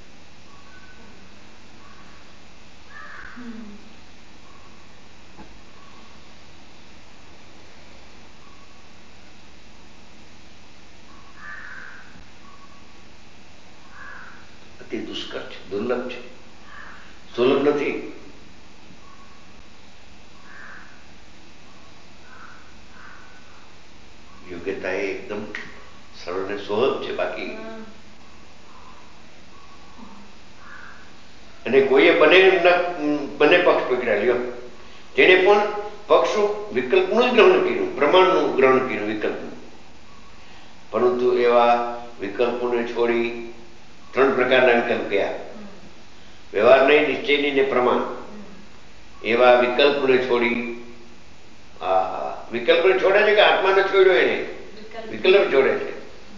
અતિ દુષ્કર છે, દુર્લભ છે, સુલભ નથી. યોગ્યતા એ એકદમ સરળ ને સુલભ છે. બાકી અને કોઈએ બંને પક્ષ પકડ્યા લ્યો. જેને પણ પક્ષ વિકલ્પનું જ ગ્રહણ કર્યું, પ્રમાણનું ગ્રહણ કર્યું વિકલ્પનું. પરંતુ એવા વિકલ્પોને છોડી 3 પ્રકારના વિકલ્પ કયા? વ્યવહારને, નિશ્ચયની ને પ્રમાણ. એવા વિકલ્પને છોડી વિકલ્પને છોડે છે કે આત્માને છોડ્યો? એને વિકલ્પ છોડે છે.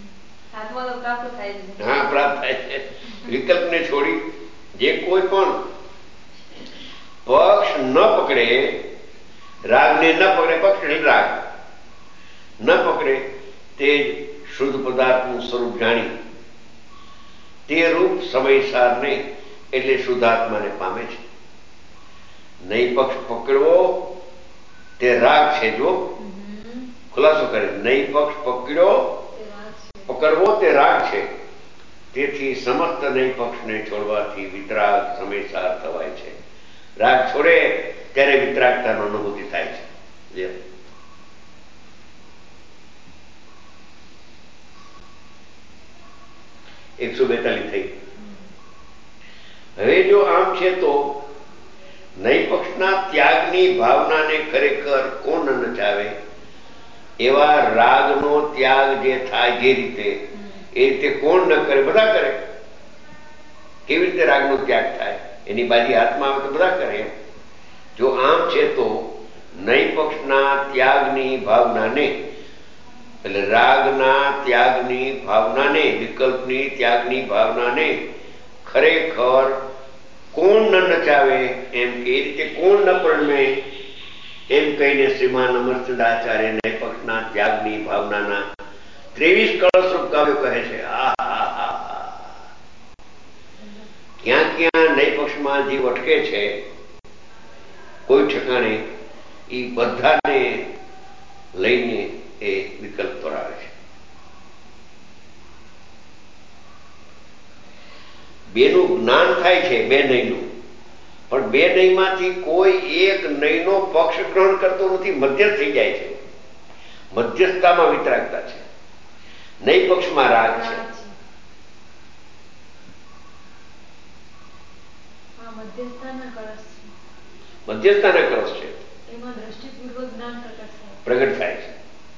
હા, પ્રાપ્ત થાય છે. વિકલ્પને છોડી જે કોઈ પણ પક્ષ ન પકડે, રાગને ન પકડે, પક્ષ રાગ ન પકડે, તે શુદ્ધ પદાર્થનું સ્વરૂપ જાણી તે રૂપ સમયસારને એટલે શુદ્ધાત્માને પામે છે. નહીં પક્ષ પકડવો તે રાગ છે. જો ખુલાસો કરે, નહીં પક્ષ પકડવો તે રાગ છે. તેથી સમસ્ત નહીં પક્ષને છોડવાથી વિતરાગ સમયસાર થવાય છે. રાગ છોડે ત્યારે વિતરાગતાનો અનુભૂતિ થાય છે. 142 થઈ. હવે જો આમ છે તો નહીં પક્ષના ત્યાગની ભાવનાને ખરેખર કોણ ન નચાવે? એવા રાગનો ત્યાગ જે થાય જે રીતે, એ રીતે કોણ ન કરે? બધા કરે. કેવી રીતે રાગનો ત્યાગ થાય? એની બાજી હાથમાં આવે તો બધા કરે. જો આમ છે તો નહીં પક્ષના ત્યાગની ભાવનાને, એટલે રાગના ત્યાગની ભાવનાને, વિકલ્પની ત્યાગની ભાવનાને ખરેખર કોણ ન નચાવે? એમ કે એ રીતે કોણ ન પરમે? એમ કહીને શ્રીમાન અમરચંદ્રાચાર્ય નહીં પક્ષના ત્યાગની ભાવનાના 23 કળશરૂપ કાવ્યો કહે છે. ક્યાં ક્યાં નહીં પક્ષમાં જીવ અટકે છે કોઈ ઠેકાણે, એ બધાને લઈને એ વિકલ્પ તોડાવે છે. બેનું જ્ઞાન થાય છે, બે નહીંનું. પણ બે નહીંમાંથી કોઈ એક નહીંનો પક્ષ ગ્રહણ કરતો નથી, મધ્યસ્થ થઈ જાય છે. મધ્યસ્થતામાં વિતરાગતા છે. નહીં પક્ષમાં રાગ છે. મધ્યસ્થતાના કળશ છે. એમાં દ્રષ્ટિપૂર્વક જ્ઞાન પ્રગટ થાય છે.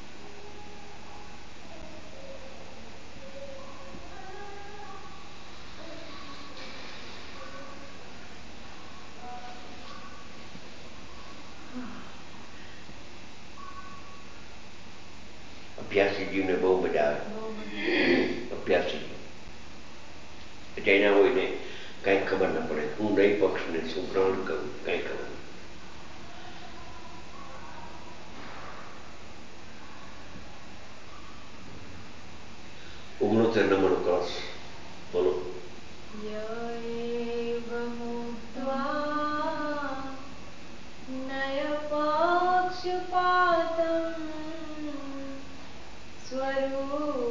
અભ્યાસી જીવને બહુ મજા આવે. અભ્યાસી જૈના હોય ને કઈ ખબર ના પડે, હું નહીં પક્ષને શું ગ્રહણ કરું કઈ ખબર નહીં. ઓગણોતેર નંબરનો ક્રસ બોલો. સ્વરૂપ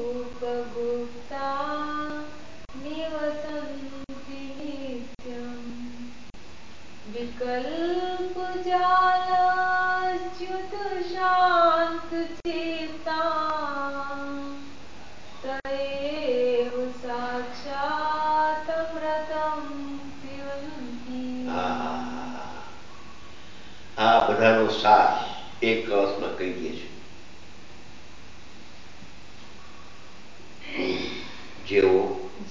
विकल्प जालच्युत शांत चेता तयेव साक्षातमृतं पिबन्ति। આ બધાનો સાર એક કળશમાં કહી દે છે. જેઓ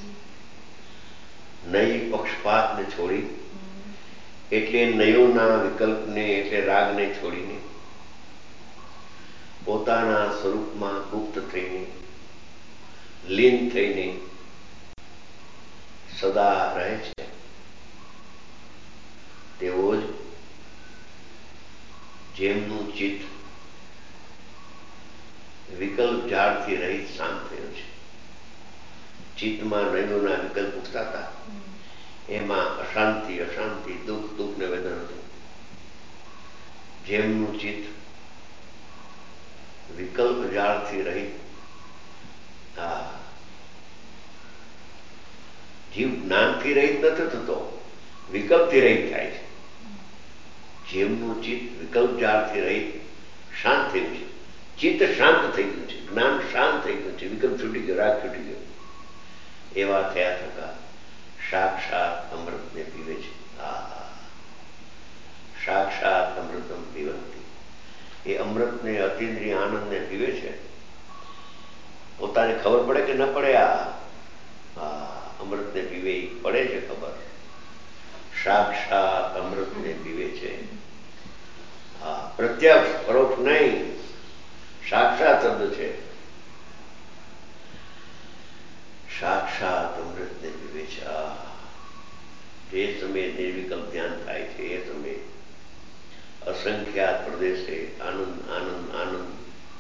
નઈ પક્ષપાતને છોડી એટલે નયોના વિકલ્પને એટલે રાગને છોડીને પોતાના સ્વરૂપમાં ગુપ્ત થઈને લીન થઈને સદા રહે છે તેઓ જ જેમનું ચિત્ત વિકલ્પ ઝાડથી રહિત શાંત થયું છે. ચિત્તમાં નયોના વિકલ્પ ઉઠતા હતા, એમાં અશાંતિ અશાંતિ દુઃખ દુઃખ ને વેદન હતું. જેમનું ચિત્ત વિકલ્પ જાળથી રહિત, જીવ જ્ઞાનથી રહિત નથી થતો, વિકલ્પથી રહિત થાય છે. જેમનું ચિત્ત વિકલ્પ જાળથી રહિત શાંત થયું છે, ચિત્ત શાંત થઈ ગયું છે, જ્ઞાન શાંત થઈ ગયું છે, વિકલ્પ છૂટી ગયો, રાગ છૂટી ગયો, એવા થયા થતા સાક્ષાત અમૃતને પીવે છે. સાક્ષાત અમૃતમ પીવંતી. એ અમૃતને અતિન્દ્રિય આનંદને પીવે છે. પોતાને ખબર પડે કે ન પડે, અમૃતને પીવે પડે છે ખબર. સાક્ષાત અમૃતને પીવે છે. પ્રત્યક્ષ પરોક્ષ નહીં, સાક્ષાત શબ્દ છે. સાક્ષાત અમૃતને પીવે છે. જે સમયે નિર્વિકલ્પ ધ્યાન થાય છે એ સમયે અસંખ્યાત પ્રદેશે આનંદ આનંદ આનંદ.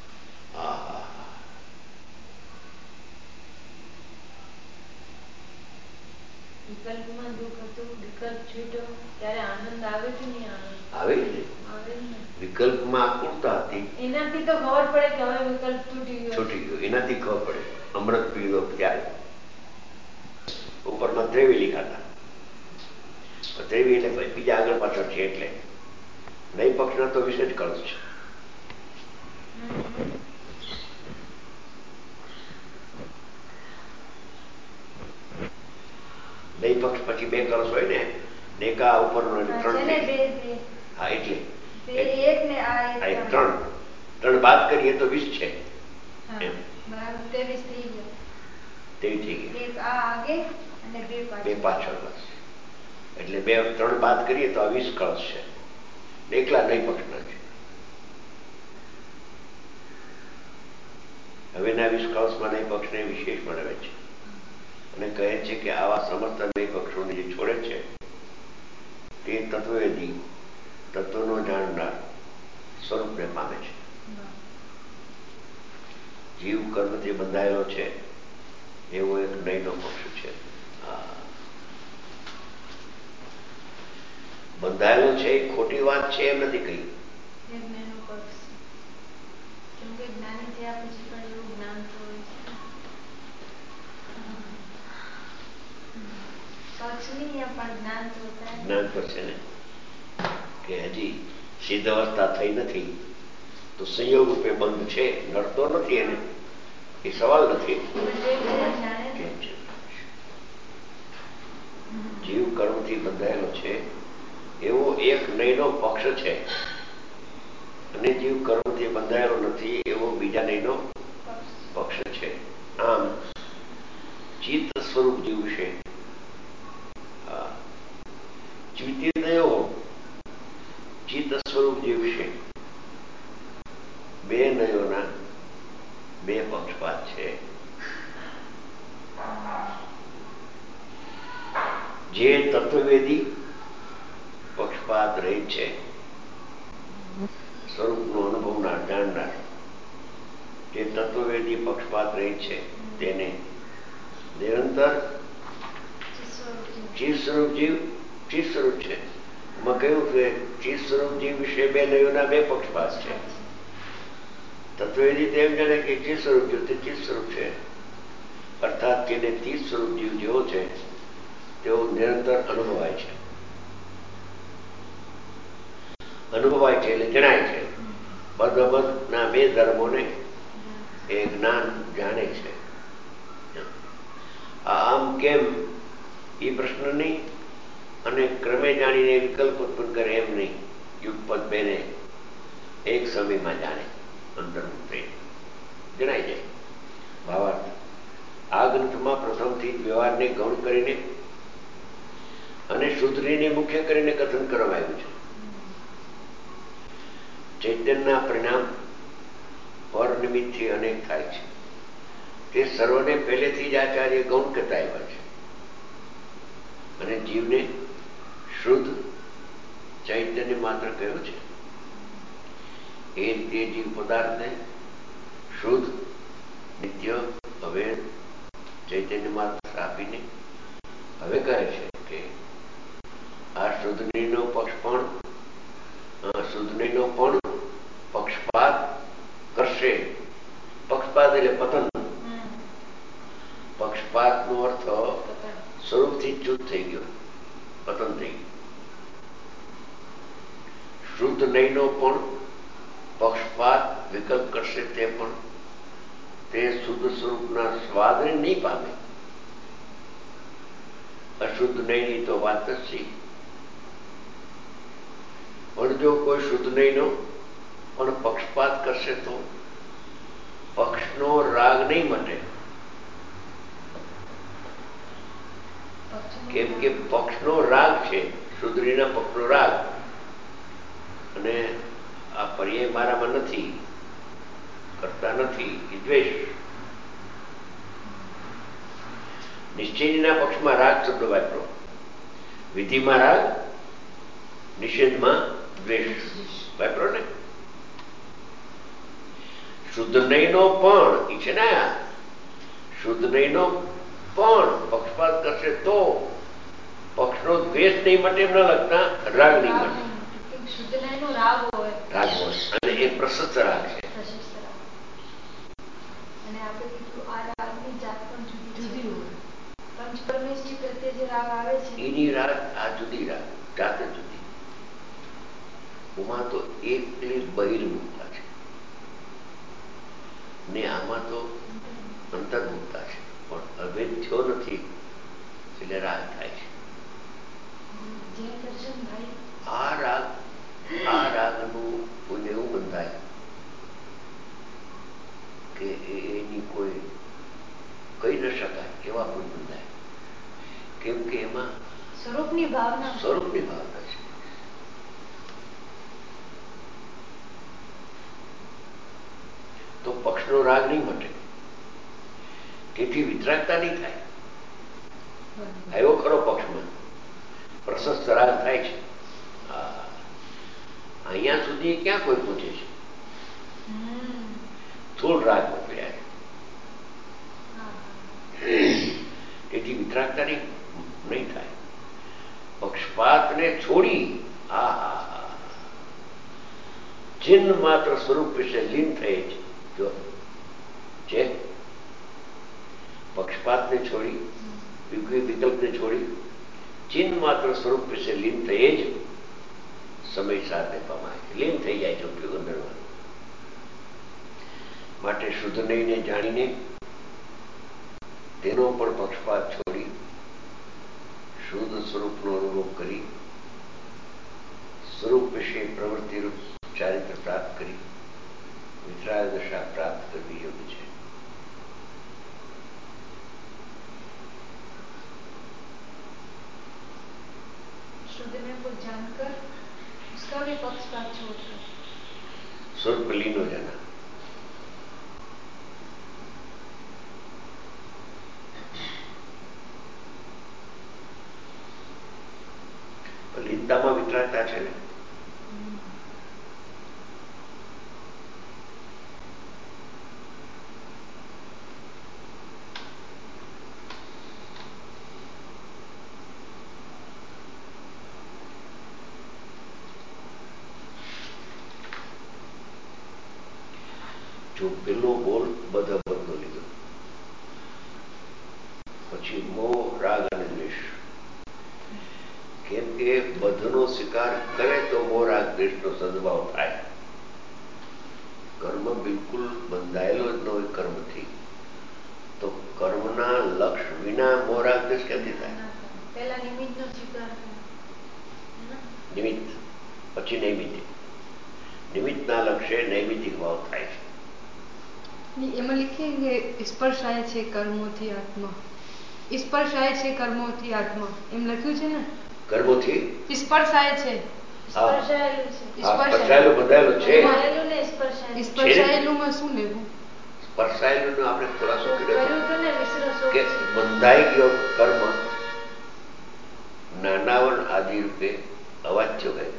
વિકલ્પમાં દુઃખ હતું, વિકલ્પ છૂટ્યો ત્યારે આનંદ આવે કે નહીં આવે? આવે જ ને. વિકલ્પમાં આકુળતા હતી, એનાથી તો ખબર પડે કે હવે વિકલ્પ છૂટી ગયો. એનાથી ખબર પડે. અમૃત પીધો ત્યારે ઉપરમાં ત્રેવી લીખાતા. ત્રેવી એટલે બીજા આગળ પાછળ છે, એટલે નહીં પક્ષના તો વિશે જ કળશ છે. નહીં પક્ષ પછી બે કળશ હોય ને, નેકા ઉપરનો ત્રણ. હા, એટલે ત્રણ બાદ કરીએ તો 20 છે. તેવી થઈ ગઈ. બે પાછળ બસ. એટલે ત્રણ બાદ કરીએ તો આ 20 કળશ છે. એકલા નહીં પક્ષના છે. હવેના 20 કળશમાં નહીં પક્ષને વિશેષ મળે છે અને કહે છે કે આવા સમસ્ત નહીં પક્ષોને જે છોડે છે તે તત્વેદી, તત્વનો જાણનાર સ્વરૂપને પામે છે. જીવ કર્મથી બંધાયેલો છે એવો એક નયનો પક્ષ છે. બંધાયેલો છે એ ખોટી વાત છે એમ નથી કહી. જ્ઞાન પર છે ને કે હજી સિદ્ધ અવસ્થા થઈ નથી તો સંયોગ રૂપે બંધ છે, નડતો નથી એને, એ સવાલ નથી. જીવ કર્મથી બંધાયેલો છે એવો એક નયનો પક્ષ છે અને જીવ કર્મથી બંધાયેલો નથી એવો બીજા નયનો પક્ષ છે. આમ ચિત્ત સ્વરૂપ જીવ છે. ચિત્તદયો ચિત્ત સ્વરૂપ જીવ છે. બે નયોના બે પક્ષપાત છે. જે તત્વવેદી પક્ષપાત રહી છે, સ્વરૂપનો અનુભવનાર જાણનાર, જે તત્વવેદી પક્ષપાત રહી છે તેને નિરંતર ચિત્ત સ્વરૂપ જીવ ચિત્ત સ્વરૂપ છે. એમાં કહ્યું કે ચિત્ત સ્વરૂપ જીવ વિશે બે નયોના બે પક્ષપાત છે. તત્વવેદી તેમ જાણે કે ચિત્ત સ્વરૂપ જીવ તે ચિત્ત સ્વરૂપ છે, અર્થાત તેને ચિત્ત સ્વરૂપ જીવ જેવો છે તેવો નિરંતર અનુભવાય છે. અનુભવાય છે એટલે જણાય છે. બદના બે ધર્મોને એ જ્ઞાન જાણે છે. આમ કેમ એ પ્રશ્ન નહીં, અને ક્રમે જાણીને વિકલ્પ ઉત્પન્ન કરે એમ નહીં. યુગપદ બેને એક સમયમાં જાણે, અંતર્મુખ થઈ જણાય જાય. ભાવાર્થ આ ગ્રંથમાં પ્રથમથી વ્યવહારને ગૌણ કરીને અને શુદ્ધને મુખ્ય કરીને કથન કરવામાં આવ્યું છે. ચૈતન્યના પરિણામ પર નિમિત્તથી અનેક થાય છે. તે સર્વને પહેલેથી જ આચાર્ય ગૌણ કરતા આવ્યા છે, અને જીવને શુદ્ધ ચૈતન્ય માત્ર કહ્યું છે. એ રીતે જીવ પદાર્થને શુદ્ધ, નિત્ય, અભેદ ચૈતન્ય માત્ર આપીને હવે કહે છે કે આ શુદ્ધનો પક્ષ પણ શુદ્ધનો પણ પક્ષપાત કરશે. પક્ષપાત એટલે પતન. પક્ષપાતનો અર્થ સ્વરૂપથી ચૂત થઈ ગયો, પતન થઈ ગયું. શુદ્ધ નહીનો પણ પક્ષપાત વિકલ્પ કરશે. તે પણ તે શુદ્ધ સ્વરૂપના સ્વાદને નહીં પામે. અશુદ્ધ નહીની તો વાત જ છે. પણ જો કોઈ શુદ્ધ નહીનો પણ પક્ષપાત કરશે તો પક્ષનો રાગ નહીં મટે. કેમ કે પક્ષનો રાગ છે, શુદ્ધના પક્ષનો રાગ, અને આ પર્યાય મારામાં નથી, કરતા નથી, એ દ્વેષ. નિશ્ચયના પક્ષમાં રાગ શબ્દ વાપરો, વિધિમાં રાગ, નિષેધમાં દ્વેષ વાપરો ને. શુદ્ધ નહીનો પણ ઈ છે ને, શુદ્ધ નહીનો પણ પક્ષપાત કરશે તો પક્ષનો દ્વેષ નહીં મટે, એમ ન લગતા રાગ નહીં મટે. રાગ હોય અને એ પ્રશસ્ત રાગ છે. અને આપણે કીધું આ રાગની જાત પણ જુદી હોય. પંચપરમેશ્વરી પ્રત્યે જે રાગ આવે છે એની રાગ આ જુદી રાગ, જાત જુદી. ઉમાં તો એકલી બહિર્મુખતા છે ને આમાં તો અંતર્મુખતા છે, પણ અભેદ થયો નથી એટલે રાગ થાય છે. આ રાગનું કોઈને એવું બંધાય કે એની કોઈ કહી ન શકાય એવા કોઈ બંધાય. કેમ કે એમાં સ્વરૂપની ભાવના છે. તો પક્ષનો રાગ નહીં મટે, તેથી વિતરાગતા નહીં થાય. આવ્યો ખરો પક્ષમાં પ્રશસ્ત રાગ થાય છે. અહીંયા સુધી ક્યાં કોઈ પૂછે છે? સ્થૂળ રાગ મોકલ્યા છે, તેથી વિતરાગતા નહીં થાય. પક્ષપાતને છોડી ચિહ્ન માત્ર સ્વરૂપ વિશે લીન થઈ છે. જો છે પક્ષપાતને છોડી, વિકલ્પને છોડી ચિહ્ન માત્ર સ્વરૂપ વિશે લીન થઈ જ સમય સાથે પમાય, લીન થઈ જાય છે ઉપયોગ અંદરમાં. માટે શુદ્ધ નહીને જાણીને તેનો પણ પક્ષપાત છોડી શુદ્ધ સ્વરૂપનો અનુભવ કરી સ્વરૂપ વિશે પ્રવૃત્તિરૂપ ચારિત્ર પ્રાપ્ત કરી વિતરાગ દશા પ્રાપ્ત કરવી યોગ્ય છે. शुद्ध को जानकर उसका भी पक्षपात छोड़कर स्वरूप लीन हो जाना. લીનતામાં વિતરાગતા છે ને. જો પેલો બોલ બધા બદલો લીધો, પછી મોહ, રાગ અને દ્વેષ. કેમ કે બધનો સ્વીકાર કરે તો મોરાગ દેશનો સદભાવ થાય. કર્મ બિલકુલ બંધાયેલો જ ન હોય કર્મથી, તો કર્મના લક્ષ્ય વિના મોરાગ દેશ ક્યાંથી થાય? પહેલા નિમિત્તનો સ્વીકાર કરે. નિમિત્ત પછી નૈમિત્તિક. નિમિત્તના લક્ષ્ય નૈમિત્તિક ભાવ થાય છે. એમાં લખીએ કે સ્પર્શાય છે કર્મોથી આત્મા, સ્પર્શાય છે કર્મોથી આત્મા, એમ લખ્યું છે ને. કર્મોથી સ્પર્શાય છે. સ્પર્શાયેલું છે. સ્પર્શાયેલું બંધાયેલું છે. બંધાયેલું ને સ્પર્શાયેલું. સ્પર્શાયેલુંમાં શું લેવું? સ્પર્શાયેલું આપણે ખુલાસો કર્યું હતું ને મિશ્ર શોક કે બંધાઈ ગયો કર્મ નાનાવન આદિ રૂપે અવાજ થયો કઈ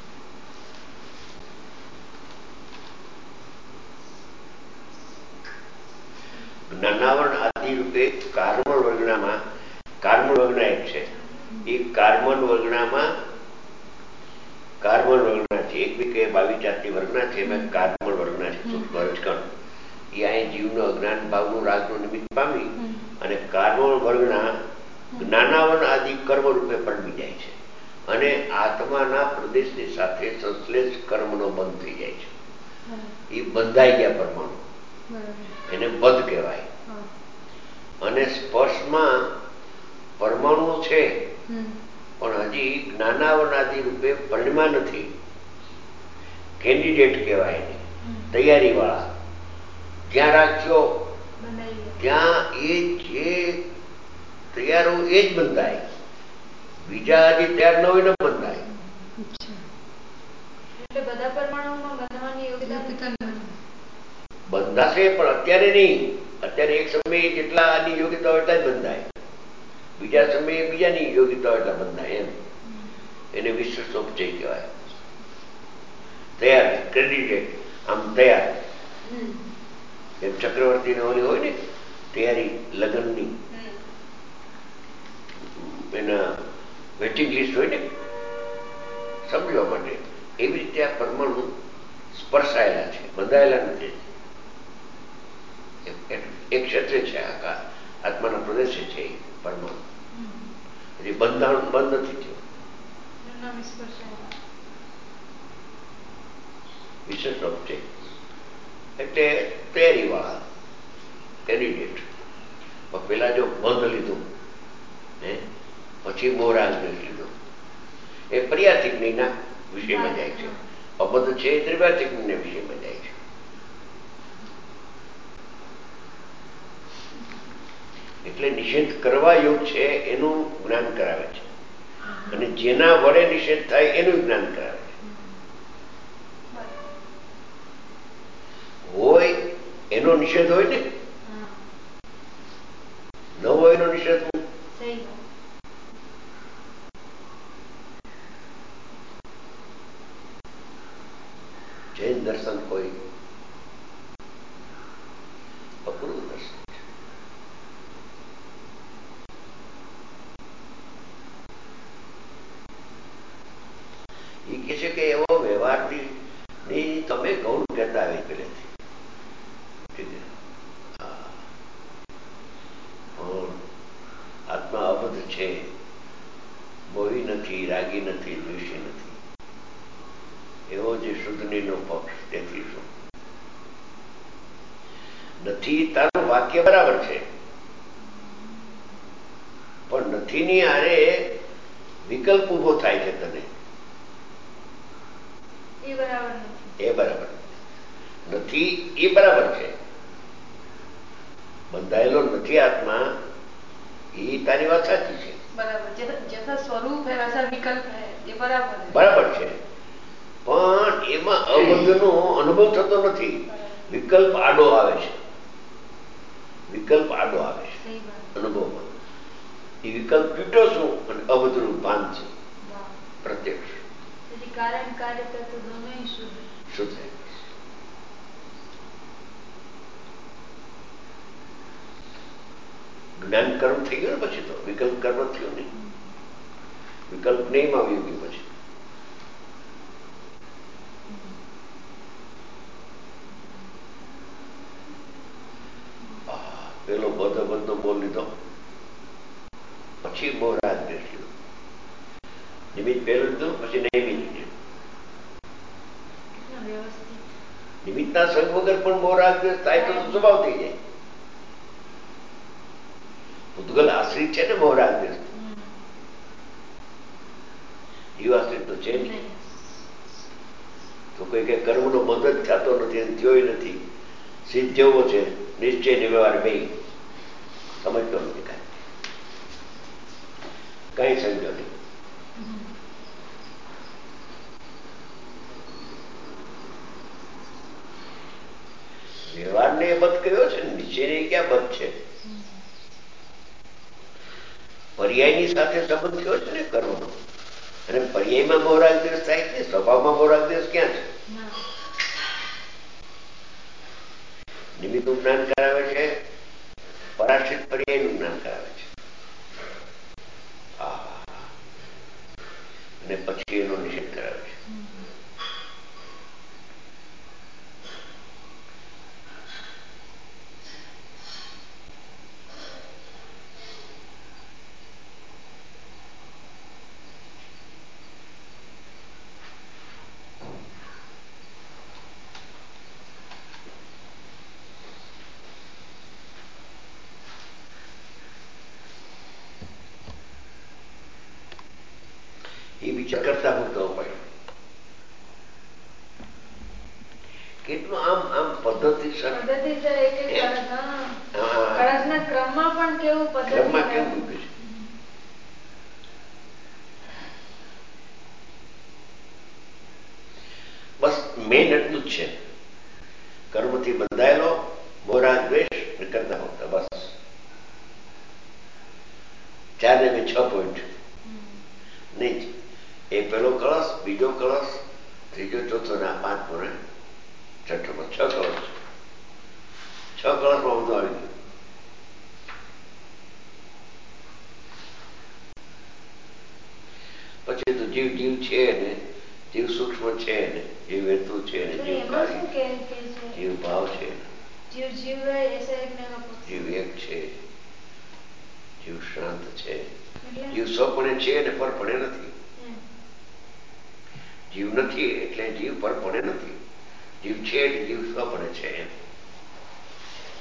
નાનાવરણ આદિ રૂપે કાર્બન વર્ગણામાં, કાર્બન વર્ગના એક છે, એ કાર્બન વર્ગણામાં કાર્બન વર્ગના છે, એક કે 22 જાતની વર્ગના છે, એમાં કાર્બન વર્ગના છે સૂક્ષ્મ રજકણ. એ અહીં જીવનો અજ્ઞાન ભાવનું રાગનું નિમિત્ત પામી અને કાર્બન વર્ગના જ્ઞાનાવન આદિ કર્મ રૂપે પડમી જાય છે અને આત્માના પ્રદેશની સાથે સંશ્લેષ કર્મનો બંધ થઈ જાય છે. એ બંધાઈ ગયા પરમાણુ, એને બધ કહેવાય. અને સ્પર્શમાં પરમાણુ છે પણ હજી જ્ઞાનાવનાદિ રૂપે પરિણ્યા નથી. કેન્ડિડેટ કહેવાય એને, તૈયારી વાળા. જ્યાં રાખ્યો ત્યાં એ જે તૈયાર હોય એ જ બંધાય, બીજા હજી તૈયાર ન હોય ને બંધાય. એટલે બધા પરમાણુમાં બંધવાની યોગ્યતા બંધાશે પણ અત્યારે નહીં. અત્યારે એક સમયે જેટલા આની યોગ્યતા એટલા જ બંધાય, બીજા સમયે બીજાની યોગ્યતા એટલા બંધાય. એમ એને વિશેષોપચય કહેવાય. તૈયાર, કેન્ડિડેટ, આમ તૈયાર. એમ ચક્રવર્તી ઓલી હોય ને તૈયારી લગ્નની, એના વેટિંગ લિસ્ટ હોય ને સમજવા માટે. એવી રીતે આ પરમાણુ સ્પર્શાયેલા છે, બંધાયેલા નથી. એક ક્ષેત્ર છે આકાર આત્માના પ્રદેશે છે એ પરમાણુ, એટલે બંધારણ બંધ નથી થયું. વિશેષ છે એટલે તૈયારી વાળા કેન્ડિડેટ. પેલા જો બંધ લીધું પછી મોરાગ લીધો એ પર્યાતિકના વિષયમાં જાય છે. અબદ્ધ છે એ ત્રિપાતિકના વિષયમાં જાય છે. એટલે નિષેધ કરવા યોગ છે એનું જ્ઞાન કરાવે છે અને જેના વડે નિષેધ થાય એનું જ્ઞાન કરાવે છે. હોય એનો નિષેધ હોય ને, ન હોય એનો નિષેધ. જૈન દર્શન કોઈ અપૂર્વ દર્શન છે. એ કહે છે કે એવો વ્યવહારથી તમે ગૌણ કહેતા આવી પેલેથી. આત્મા અબદ્ધ છે, મોહી નથી, રાગી નથી, દ્વેષી નથી, એવો જે શુદ્ધનીનો પક્ષ. તેથી શું નથી? તારું વાક્ય બરાબર છે પણ નથી ની આરે વિકલ્પ ઉભો થાય છે તને, એ બરાબર નથી. એ બરાબર નથી, એ બરાબર છે. બંધાયેલો નથી આત્મા, એ તારી વાત સાચી છે, બરાબર છે. પણ એમાં અબદ્ધનો અનુભવ થતો નથી. વિકલ્પ આડો આવે છે, વિકલ્પ આડો આવે છે અનુભવમાં. એ વિકલ્પ તૂટ્યો શું અને અબદ્ધનું ભાન છે પ્રત્યક્ષ. કારણ કાર્ય તત્વ દોનો શુદ્ધ શુદ્ધ. જ્ઞાન કર્મ થઈ ગયું ને પછી તો વિકલ્પ કર્મ થયો નહીં. વિકલ્પ નહીં માં આવી ગયું પછી. પેલો બધો બોલ લીધો પછી મોરાજ લીધો. નિમિત્ત પહેલું લીધું, પછી નૈમિત. નિમિત્તના સંગ વગર પણ મોહરાગ દ્વેષ થાય તો સ્વભાવ થઈ જાય. ભૂતગલ આશ્રિત છે ને મોહરાગ દ્વેષ, જીવ આશ્રિત તો છે નહીં. તો કોઈ કે કર્મનો બંધ જ થતો નથી, થયો નથી, સિદ્ધ જેવો છે, નિશ્ચય ને વ્યવહાર બે સમજતો નથી, કઈ સમજો નહીં. વ્યવહારને બધ કયો છે, નિશ્ચયને ક્યાં બધ છે? પર્યાયની સાથે સંબંધ થયો છે ને કર્મનો, અને પર્યાયમાં મોહરાગ દ્વેષ થાય છે, સ્વભાવમાં મોહરાગ દ્વેષ ક્યાં છે? નિમિત્તનું જ્ઞાન કરાવે છે, પરાશ્રિત પર્યાયનું જ્ઞાન કરાવે છે, અને પછી એનો નિષેધ કરાવે છે. એ વિચાર કરતા મૂકતો પડે. કેટલું આમ આમ પદ્ધતિસર ક્રમમાં પણ કેવું ક્રમમાં કેવું મૂક્યું છે. બસ મેન એટલું જ છે, કર્મથી બંધાયેલો મોહરાગ દ્વેષ કરતા મૂકતા, બસ 4 ને 6 પોઈન્ટ નહીં. એ પેલો કળશ, બીજો કળશ, ત્રીજો, ચોથો ને 5મો ને 6મો, 6 કળશ. 6 કળશમાં બધું આવી ગયું. પછી તો જીવ જીવ છે ને, જીવ સૂક્ષ્મ છે ને, જીવ હેતુ છે ને, જીવ કાર્ય, જીવ ભાવ છે, જીવ એક છે, જીવ શાંત છે, જીવ સ્વપણે છે ને પરપણે નથી. જીવ નથી એટલે જીવ પરપણે નથી, જીવ છે એટલે જીવ સ્વપણે છે એમ.